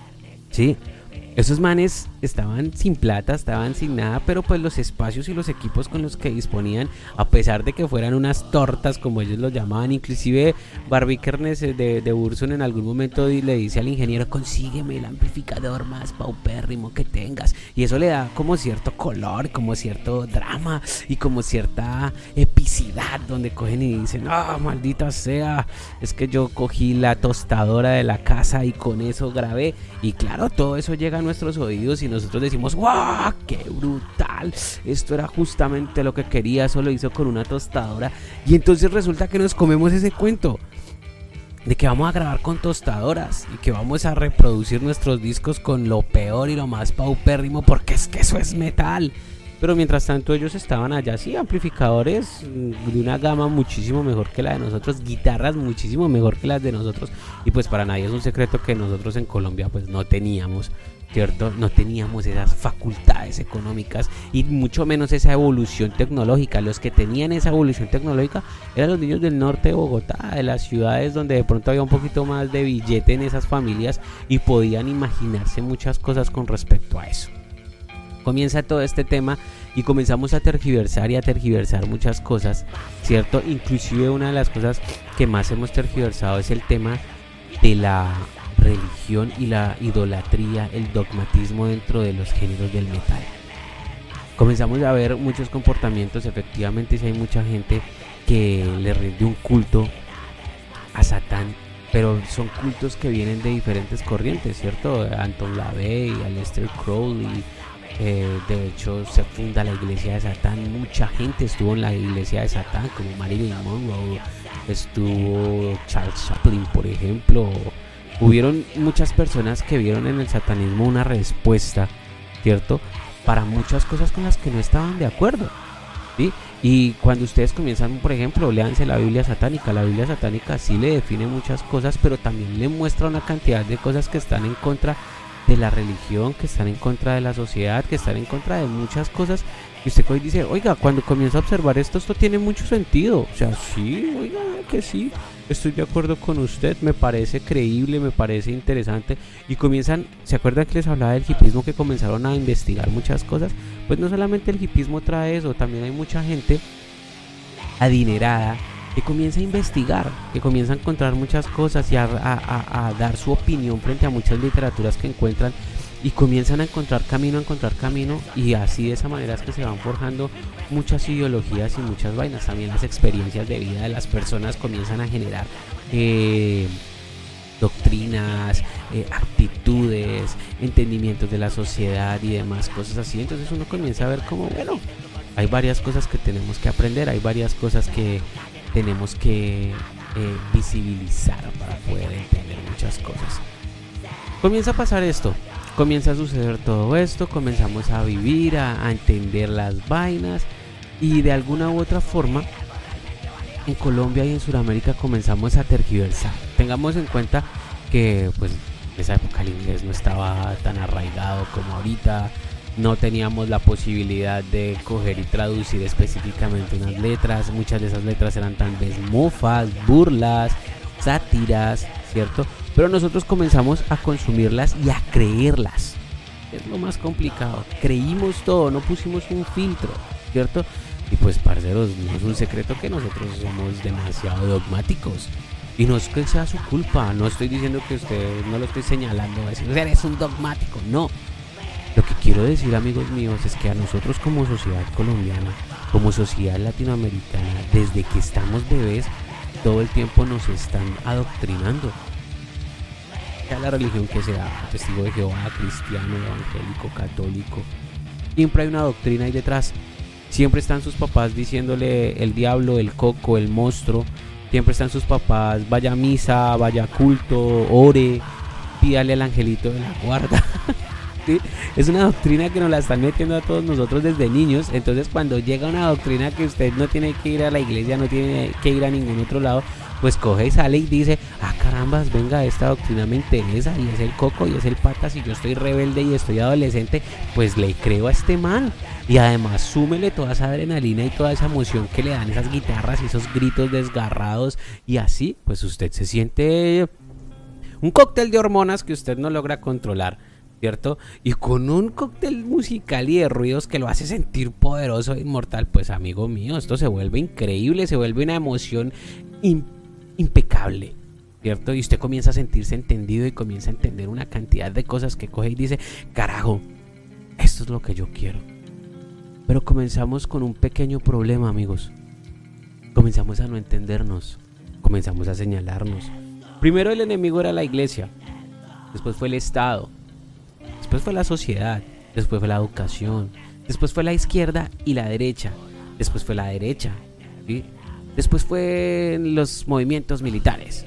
Sí, esos manes estaban sin plata, estaban sin nada, pero pues los espacios y los equipos con los que disponían, a pesar de que fueran unas tortas como ellos lo llamaban, inclusive Barbie Kernes de, de Urson en algún momento le dice al ingeniero: consígueme el amplificador más paupérrimo que tengas, y eso le da como cierto color, como cierto drama y como cierta epicidad, donde cogen y dicen: ah, maldita sea, es que yo cogí la tostadora de la casa y con eso grabé. Y claro, todo eso llega a nuestros oídos y nosotros decimos: ¡guau! ¡Qué brutal! Esto era justamente lo que quería, eso lo hizo con una tostadora. Y entonces resulta que nos comemos ese cuento de que vamos a grabar con tostadoras y que vamos a reproducir nuestros discos con lo peor y lo más paupérrimo, porque es que eso es metal. Pero mientras tanto ellos estaban allá, sí, amplificadores de una gama muchísimo mejor que la de nosotros, guitarras muchísimo mejor que las de nosotros. Y pues para nadie es un secreto que nosotros en Colombia pues no teníamos, ¿cierto? No teníamos esas facultades económicas y mucho menos esa evolución tecnológica. Los que tenían esa evolución tecnológica eran los niños del norte de Bogotá, de las ciudades donde de pronto había un poquito más de billete en esas familias y podían imaginarse muchas cosas con respecto a eso. Comienza todo este tema y comenzamos a tergiversar y a tergiversar muchas cosas, ¿cierto? Inclusive una de las cosas que más hemos tergiversado es el tema de la religión y la idolatría, el dogmatismo dentro de los géneros del metal. Comenzamos a ver muchos comportamientos, efectivamente sí hay mucha gente que le rinde un culto a Satán, pero son cultos que vienen de diferentes corrientes, ¿cierto? Anton LaVey, Aleister Crowley. Eh, de hecho se funda la iglesia de Satán, mucha gente estuvo en la iglesia de Satán, como Marilyn Monroe, estuvo Charles Chaplin, por ejemplo. Hubieron muchas personas que vieron en el satanismo una respuesta, ¿cierto? Para muchas cosas con las que no estaban de acuerdo, ¿sí? Y cuando ustedes comienzan, por ejemplo, léanse la Biblia satánica. La Biblia satánica sí le define muchas cosas, pero también le muestra una cantidad de cosas que están en contra de la religión, que están en contra de la sociedad, que están en contra de muchas cosas Y usted hoy dice, oiga, cuando comienza a observar esto, esto tiene mucho sentido. O sea, sí, oiga, que sí, estoy de acuerdo con usted, me parece creíble, me parece interesante. Y comienzan, ¿se acuerdan que les hablaba del hipismo, que comenzaron a investigar muchas cosas? Pues no solamente el hipismo trae eso, también hay mucha gente adinerada que comienza a investigar, que comienza a encontrar muchas cosas y a, a, a, a dar su opinión frente a muchas literaturas que encuentran, y comienzan a encontrar camino, a encontrar camino, y así de esa manera es que se van forjando muchas ideologías y muchas vainas. También las experiencias de vida de las personas comienzan a generar eh, doctrinas, eh, actitudes, entendimientos de la sociedad y demás cosas así. Entonces uno comienza a ver como, bueno, hay varias cosas que tenemos que aprender, hay varias cosas que tenemos que eh, visibilizar para poder entender muchas cosas. Comienza a pasar esto, comienza a suceder todo esto, comenzamos a vivir, a, a entender las vainas, y de alguna u otra forma en Colombia y en Sudamérica comenzamos a tergiversar. Tengamos en cuenta que pues en esa época el inglés no estaba tan arraigado como ahorita. No teníamos la posibilidad de coger y traducir específicamente unas letras. Muchas de esas letras eran tal vez mofas, burlas, sátiras, ¿cierto? Pero nosotros comenzamos a consumirlas y a creerlas. Es lo más complicado. Creímos todo, no pusimos un filtro, ¿cierto? Y pues, parceros, no es un secreto que nosotros somos demasiado dogmáticos. Y no es que sea su culpa. No estoy diciendo que usted, no lo estoy señalando, decir, eres un dogmático, no. Lo que quiero decir, amigos míos, es que a nosotros como sociedad colombiana, como sociedad latinoamericana, desde que estamos bebés, todo el tiempo nos están adoctrinando. Sea la religión que sea, testigo de Jehová, cristiano, evangélico, católico, siempre hay una doctrina ahí detrás. Siempre están sus papás diciéndole el diablo, el coco, el monstruo. Siempre están sus papás, vaya a misa, vaya a culto, ore, pídale al angelito de la guarda. ¿Sí? Es una doctrina que nos la están metiendo a todos nosotros desde niños. Entonces cuando llega una doctrina que usted no tiene que ir a la iglesia, no tiene que ir a ningún otro lado, pues coge y sale y dice, ah carambas, venga, esta doctrina me interesa, y es el coco y es el pata. Si yo estoy rebelde y estoy adolescente, pues le creo a este man. Y además súmele toda esa adrenalina y toda esa emoción que le dan esas guitarras y esos gritos desgarrados, y así pues usted se siente un cóctel de hormonas que usted no logra controlar, ¿cierto? Y con un cóctel musical y de ruidos que lo hace sentir poderoso e inmortal, pues amigo mío, esto se vuelve increíble, se vuelve una emoción in- impecable, ¿cierto? Y usted comienza a sentirse entendido y comienza a entender una cantidad de cosas que coge y dice, carajo, esto es lo que yo quiero. Pero comenzamos con un pequeño problema, amigos. Comenzamos a no entendernos, comenzamos a señalarnos. Primero el enemigo era la iglesia, después fue el Estado, después fue la sociedad, después fue la educación, después fue la izquierda y la derecha, después fue la derecha, ¿sí? Después fue los movimientos militares.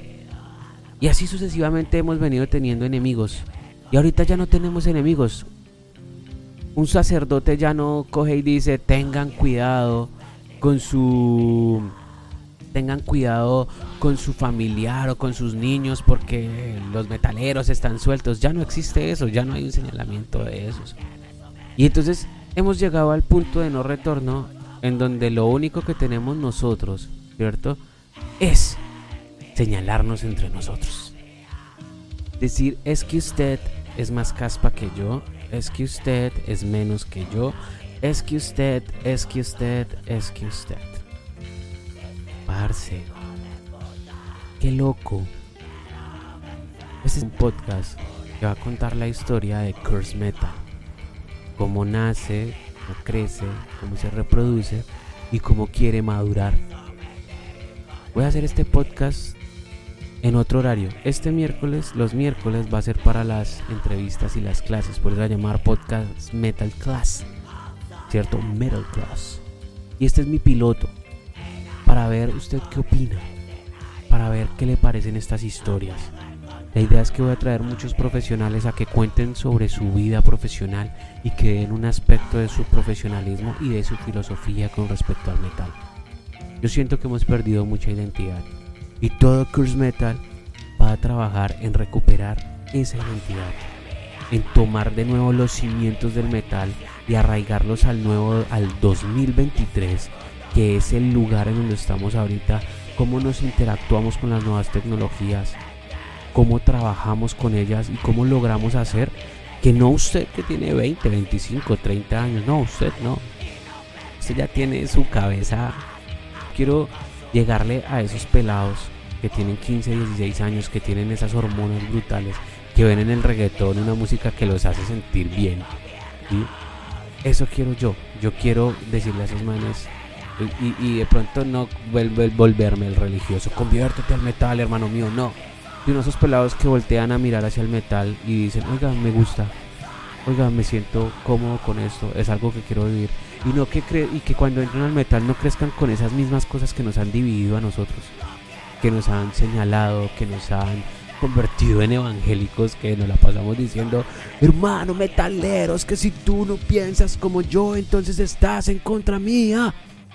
Y así sucesivamente hemos venido teniendo enemigos. Y ahorita ya no tenemos enemigos. Un sacerdote ya no coge y dice, tengan cuidado con su... Tengan cuidado con su familiar o con sus niños porque los metaleros están sueltos. Ya no existe eso, ya no hay un señalamiento de esos. Y entonces hemos llegado al punto de no retorno, en donde lo único que tenemos nosotros, ¿cierto?, es señalarnos entre nosotros. Decir, es que usted es más caspa que yo, es que usted es menos que yo, es que usted, es que usted, es que usted. Parce, qué loco. Este es un podcast que va a contar la historia de Curse Metal. Cómo nace, cómo crece, cómo se reproduce y cómo quiere madurar. Voy a hacer este podcast en otro horario. Este miércoles, los miércoles va a ser para las entrevistas y las clases. Por eso va a llamar podcast Metal Class, ¿cierto? Metal Class. Y este es mi piloto, para ver usted qué opina, para ver qué le parecen estas historias. La idea es que voy a traer muchos profesionales a que cuenten sobre su vida profesional y que den un aspecto de su profesionalismo y de su filosofía con respecto al metal. Yo siento que hemos perdido mucha identidad y todo Curse Metal va a trabajar en recuperar esa identidad. en tomar de nuevo los cimientos del metal y arraigarlos al nuevo, al dos mil veintitrés, que es el lugar en donde estamos ahorita, cómo nos interactuamos con las nuevas tecnologías, cómo trabajamos con ellas y cómo logramos hacer que no usted que tiene veinte, veinticinco, treinta años, no, usted no, usted ya tiene su cabeza. Quiero llegarle a esos pelados que tienen quince, dieciséis años, que tienen esas hormonas brutales, que ven en el reggaetón una música que los hace sentir bien, ¿sí? Eso quiero yo, yo quiero decirle a esos manes y, y, y de pronto no vol- volverme el religioso, conviértete al metal, hermano mío, no. Y uno de esos pelados que voltean a mirar hacia el metal y dicen, oiga, me gusta, oiga, me siento cómodo con esto, es algo que quiero vivir. Y no que cre- y que cuando entran al metal no crezcan con esas mismas cosas que nos han dividido a nosotros, que nos han señalado, que nos han convertido en evangélicos, que nos la pasamos diciendo, hermano metaleros, que si tú no piensas como yo, entonces estás en contra mía.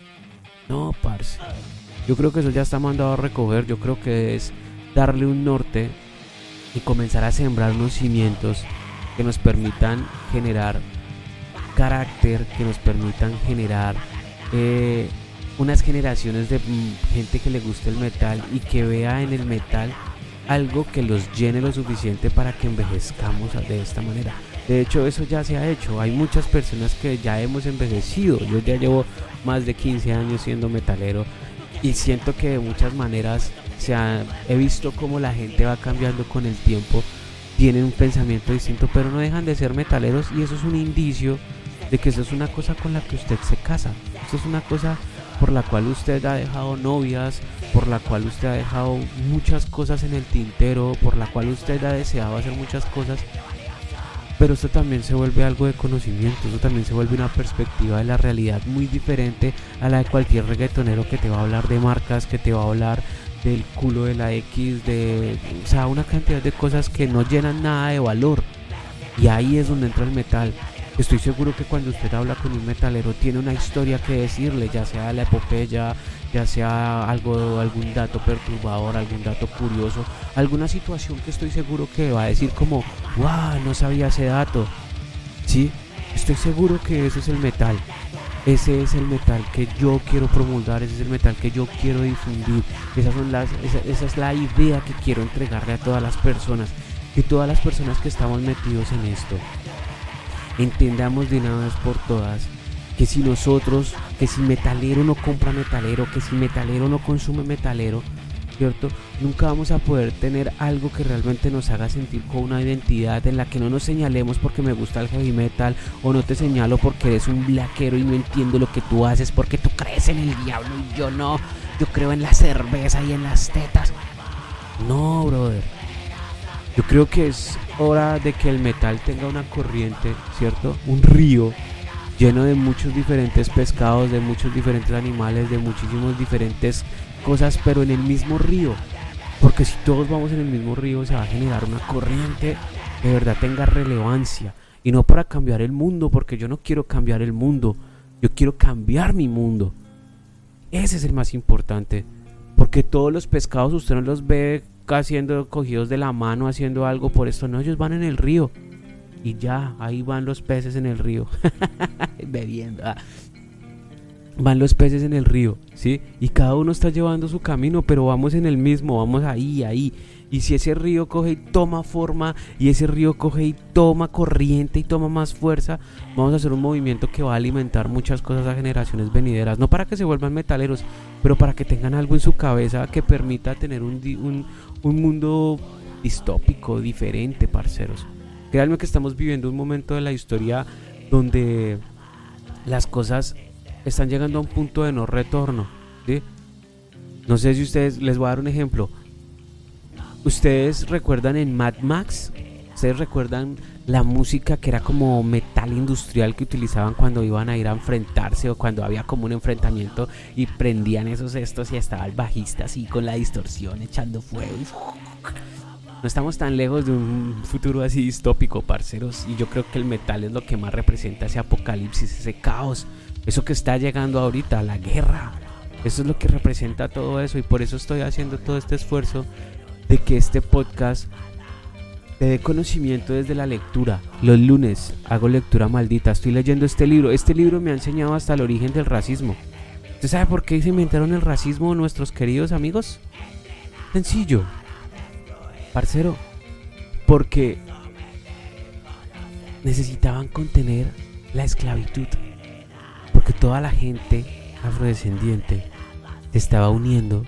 No, parce, yo creo que eso ya está mandado a recoger. Yo creo que es darle un norte y comenzar a sembrar unos cimientos que nos permitan generar carácter, que nos permitan generar eh, unas generaciones de mm, gente que le guste el metal y que vea en el metal algo que los llene lo suficiente para que envejezcamos de esta manera. De hecho, eso ya se ha hecho. Hay muchas personas que ya hemos envejecido. Yo ya llevo más de quince años siendo metalero y siento que de muchas maneras se ha, he visto cómo la gente va cambiando con el tiempo, tienen un pensamiento distinto, pero no dejan de ser metaleros, y eso es un indicio de que eso es una cosa con la que usted se casa. Eso es una cosa por la cual usted ha dejado novias, por la cual usted ha dejado muchas cosas en el tintero, por la cual usted ha deseado hacer muchas cosas. Pero esto también se vuelve algo de conocimiento, eso también se vuelve una perspectiva de la realidad muy diferente a la de cualquier reggaetonero que te va a hablar de marcas, que te va a hablar del culo de la X, de, o sea, una cantidad de cosas que no llenan nada de valor. Y ahí es donde entra el metal. Estoy seguro que cuando usted habla con un metalero tiene una historia que decirle, ya sea la epopeya, ya sea algo, algún dato perturbador, algún dato curioso, alguna situación que estoy seguro que va a decir como, wow, no sabía ese dato. Sí, estoy seguro que eso es el metal. Ese es el metal que yo quiero promulgar, ese es el metal que yo quiero difundir. Esas son las, esa, esa es la idea que quiero entregarle a todas las personas, que todas las personas que estamos metidos en esto entendamos de una vez por todas que si nosotros, que si metalero no compra metalero, que si metalero no consume metalero, ¿cierto? Nunca vamos a poder tener algo que realmente nos haga sentir con una identidad en la que no nos señalemos porque me gusta el heavy metal, o no te señalo porque eres un blackero y no entiendo lo que tú haces porque tú crees en el diablo y yo no, yo creo en la cerveza y en las tetas. No, brother. Yo creo que es hora de que el metal tenga una corriente, ¿cierto? Un río lleno de muchos diferentes pescados, de muchos diferentes animales, de muchísimas diferentes cosas, pero en el mismo río. Porque si todos vamos en el mismo río, se va a generar una corriente que de verdad tenga relevancia. Y no para cambiar el mundo, porque yo no quiero cambiar el mundo, yo quiero cambiar mi mundo. Ese es el más importante. Porque todos los pescados usted no los ve haciendo cogidos de la mano, haciendo algo por esto, no, ellos van en el río y ya, ahí van los peces en el río bebiendo, ah. Van los peces en el río, ¿sí? Y cada uno está llevando su camino, pero vamos en el mismo, vamos ahí, ahí. Y si ese río coge y toma forma, y ese río coge y toma corriente y toma más fuerza, vamos a hacer un movimiento que va a alimentar muchas cosas a generaciones venideras, no para que se vuelvan metaleros, pero para que tengan algo en su cabeza que permita tener un, un, un mundo distópico, diferente, parceros. Créanme que estamos viviendo un momento de la historia donde las cosas están llegando a un punto de no retorno, ¿sí? No sé si ustedes, les voy a dar un ejemplo. ¿Ustedes recuerdan en Mad Max? ¿Ustedes recuerdan la música que era como metal industrial que utilizaban cuando iban a ir a enfrentarse o cuando había como un enfrentamiento y prendían esos estos y estaba el bajista así con la distorsión echando fuego? No estamos tan lejos de un futuro así distópico, parceros, y yo creo que el metal es lo que más representa ese apocalipsis, ese caos, eso que está llegando ahorita, la guerra. Eso es lo que representa todo eso, y por eso estoy haciendo todo este esfuerzo de que este podcast te dé conocimiento desde la lectura. Los lunes hago lectura maldita, estoy leyendo este libro. Este libro me ha enseñado hasta el origen del racismo. ¿Usted sabe por qué se inventaron el racismo nuestros queridos amigos? Sencillo, parcero, porque necesitaban contener la esclavitud, porque toda la gente afrodescendiente se estaba uniendo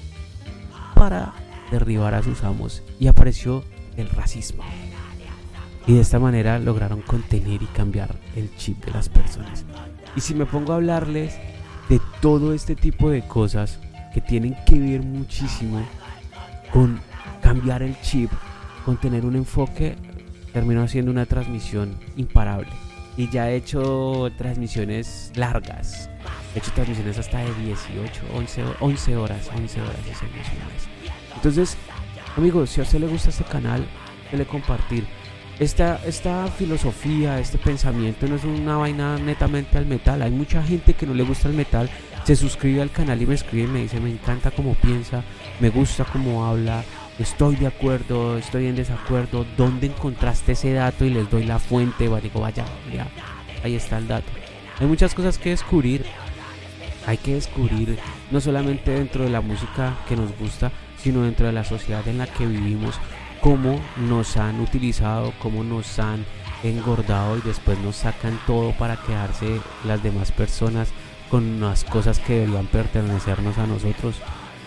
para derribar a sus amos y apareció el racismo, y de esta manera lograron contener y cambiar el chip de las personas. Y si me pongo a hablarles de todo este tipo de cosas que tienen que ver muchísimo con cambiar el chip, con tener un enfoque, termino haciendo una transmisión imparable. Y ya he hecho transmisiones largas, he hecho transmisiones hasta de dieciocho, once horas, once horas y seis meses. Entonces, amigos, si a usted le gusta este canal, dele compartir. Esta, esta filosofía, este pensamiento no es una vaina netamente al metal. Hay mucha gente que no le gusta el metal, se suscribe al canal y me escribe y me dice: me encanta cómo piensa, me gusta cómo habla, estoy de acuerdo, estoy en desacuerdo, ¿dónde encontraste ese dato? Y les doy la fuente. Digo, vaya, ya, ahí está el dato. Hay muchas cosas que descubrir. Hay que descubrir no solamente dentro de la música que nos gusta, sino dentro de la sociedad en la que vivimos, cómo nos han utilizado, cómo nos han engordado y después nos sacan todo para quedarse las demás personas con las cosas que deberían pertenecernos a nosotros.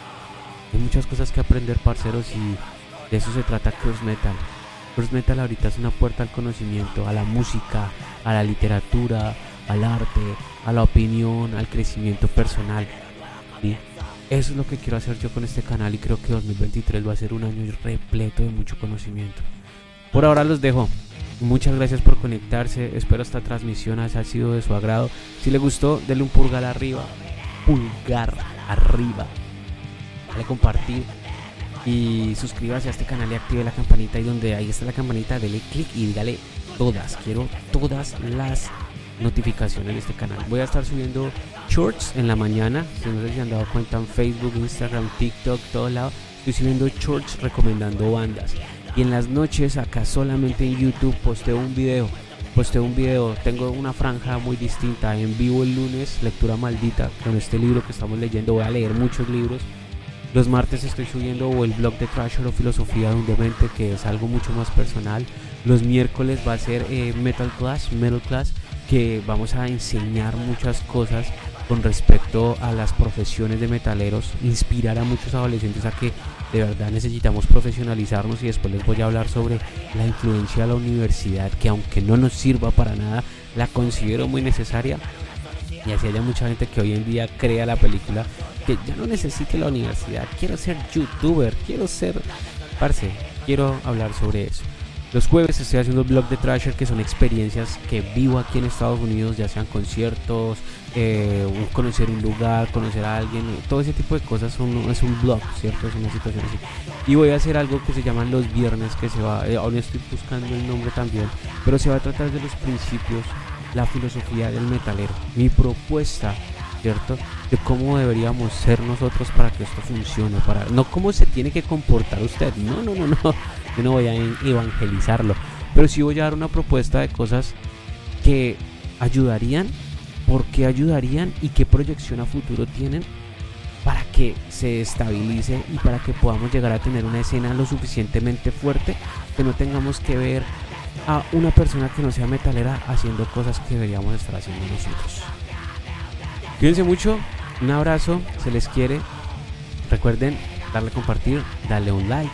Hay muchas cosas que aprender, parceros, y de eso se trata Curse Metal. Curse Metal ahorita es una puerta al conocimiento, a la música, a la literatura, al arte, a la opinión, al crecimiento personal, ¿sí? Eso es lo que quiero hacer yo con este canal, y creo que dos mil veintitrés va a ser un año repleto de mucho conocimiento. Por ahora los dejo. Muchas gracias por conectarse. Espero esta transmisión haya sido de su agrado. Si le gustó, denle un pulgar arriba. Pulgar arriba. Dale compartir. Y suscríbase a este canal y active la campanita. Y donde ahí está la campanita, dele clic y dígale todas. Quiero todas las notificaciones de este canal. Voy a estar subiendo shorts en la mañana, si no se han dado cuenta, en Facebook, Instagram, TikTok, todo lado estoy subiendo shorts recomendando bandas. Y en las noches acá solamente en YouTube posteo un video posteo un video, tengo una franja muy distinta, en vivo el lunes, lectura maldita, con este libro que estamos leyendo. Voy a leer muchos libros. Los martes estoy subiendo o el blog de Trasher o Filosofía de un Demente, que es algo mucho más personal. Los miércoles va a ser eh, Metal Class, Metal Class, que vamos a enseñar muchas cosas con respecto a las profesiones de metaleros, inspirar a muchos adolescentes a que de verdad necesitamos profesionalizarnos. Y después les voy a hablar sobre la influencia de la universidad, que aunque no nos sirva para nada, la considero muy necesaria. Y así haya mucha gente que hoy en día crea la película que ya no necesite la universidad. Quiero ser youtuber, quiero ser... Parce, quiero hablar sobre eso. Los jueves estoy haciendo el blog de Trasher, que son experiencias que vivo aquí en Estados Unidos, ya sean conciertos, eh, conocer un lugar, conocer a alguien, todo ese tipo de cosas. Son, es un blog, ¿cierto? Es una situación así. Y voy a hacer algo que se llaman los viernes, que se va, eh, aún estoy buscando el nombre también, pero se va a tratar de los principios, la filosofía del metalero, mi propuesta, ¿cierto? De cómo deberíamos ser nosotros para que esto funcione, para no cómo se tiene que comportar usted. No, no, no, no. Yo no voy a evangelizarlo, pero sí voy a dar una propuesta de cosas que ayudarían, por qué ayudarían y qué proyección a futuro tienen para que se estabilice y para que podamos llegar a tener una escena lo suficientemente fuerte que no tengamos que ver a una persona que no sea metalera haciendo cosas que deberíamos estar haciendo nosotros. Cuídense mucho, un abrazo, se les quiere. Recuerden darle a compartir, darle un like.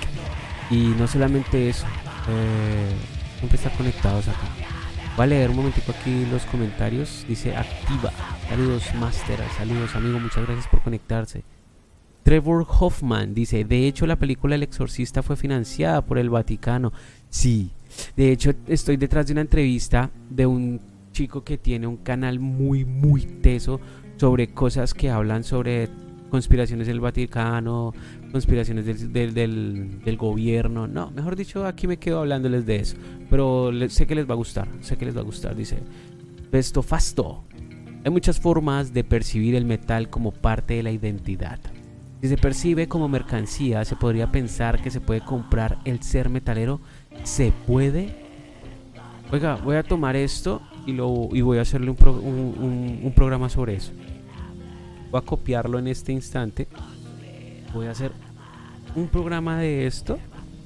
Y no solamente eso, eh, siempre estar conectados acá. Voy a leer un momentico aquí los comentarios. Dice activa, saludos Master, saludos amigo, muchas gracias por conectarse. Trevor Hoffman dice: de hecho la película El Exorcista fue financiada por el Vaticano. Sí, de hecho estoy detrás de una entrevista de un chico que tiene un canal muy muy teso sobre cosas que hablan sobre conspiraciones del Vaticano, conspiraciones del, del, del, del gobierno. No, mejor dicho, aquí me quedo hablándoles de eso, pero le, sé que les va a gustar, sé que les va a gustar. Dice Besto Fasto: hay muchas formas de percibir el metal como parte de la identidad. Si se percibe como mercancía, se podría pensar que se puede comprar el ser metalero. ¿Se puede? Oiga, voy a tomar esto y, lo, y voy a hacerle un, pro, un, un, un programa sobre eso. Voy a copiarlo en este instante. Voy a hacer un programa de esto.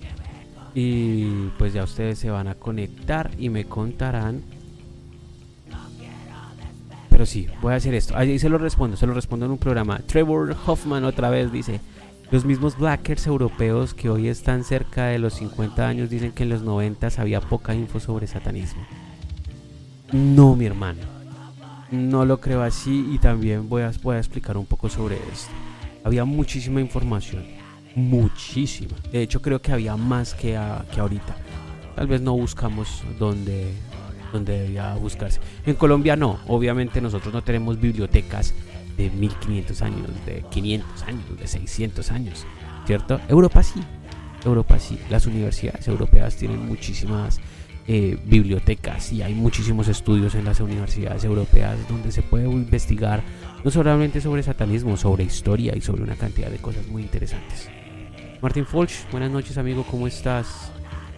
Y pues ya ustedes se van a conectar y me contarán. Pero sí, voy a hacer esto. Ahí se lo respondo, se lo respondo en un programa. Trevor Hoffman otra vez dice: los mismos blackers europeos que hoy están cerca de los cincuenta años dicen que en los noventa había poca info sobre satanismo. No, mi hermano, no lo creo así, y también voy a, voy a explicar un poco sobre esto. Había muchísima información, muchísima. De hecho, creo que había más que, a, que ahorita. Tal vez no buscamos donde... donde debía buscarse. En Colombia no, obviamente nosotros no tenemos bibliotecas de mil quinientos años, de quinientos años, de seiscientos años, ¿cierto? Europa sí, Europa sí. Las universidades europeas tienen muchísimas eh, bibliotecas, y hay muchísimos estudios en las universidades europeas donde se puede investigar no solamente sobre satanismo, sobre historia y sobre una cantidad de cosas muy interesantes. Martin Folch, buenas noches, amigo, ¿cómo estás?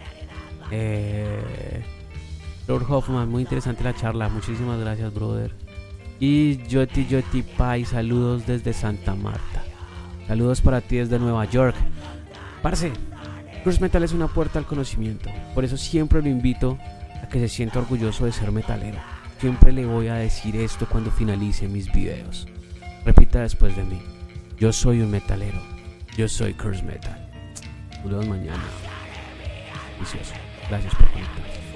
Eh... Lord Hoffman, muy interesante la charla, muchísimas gracias, brother. Y Yoti Yoti Pai, saludos desde Santa Marta. Saludos para ti desde Nueva York. Parce, Curse Metal es una puerta al conocimiento. Por eso siempre lo invito a que se sienta orgulloso de ser metalero. Siempre le voy a decir esto cuando finalice mis videos. Repita después de mí: yo soy un metalero. Yo soy Curse Metal. Nos vemos mañana. Delicioso. Gracias por conectarse.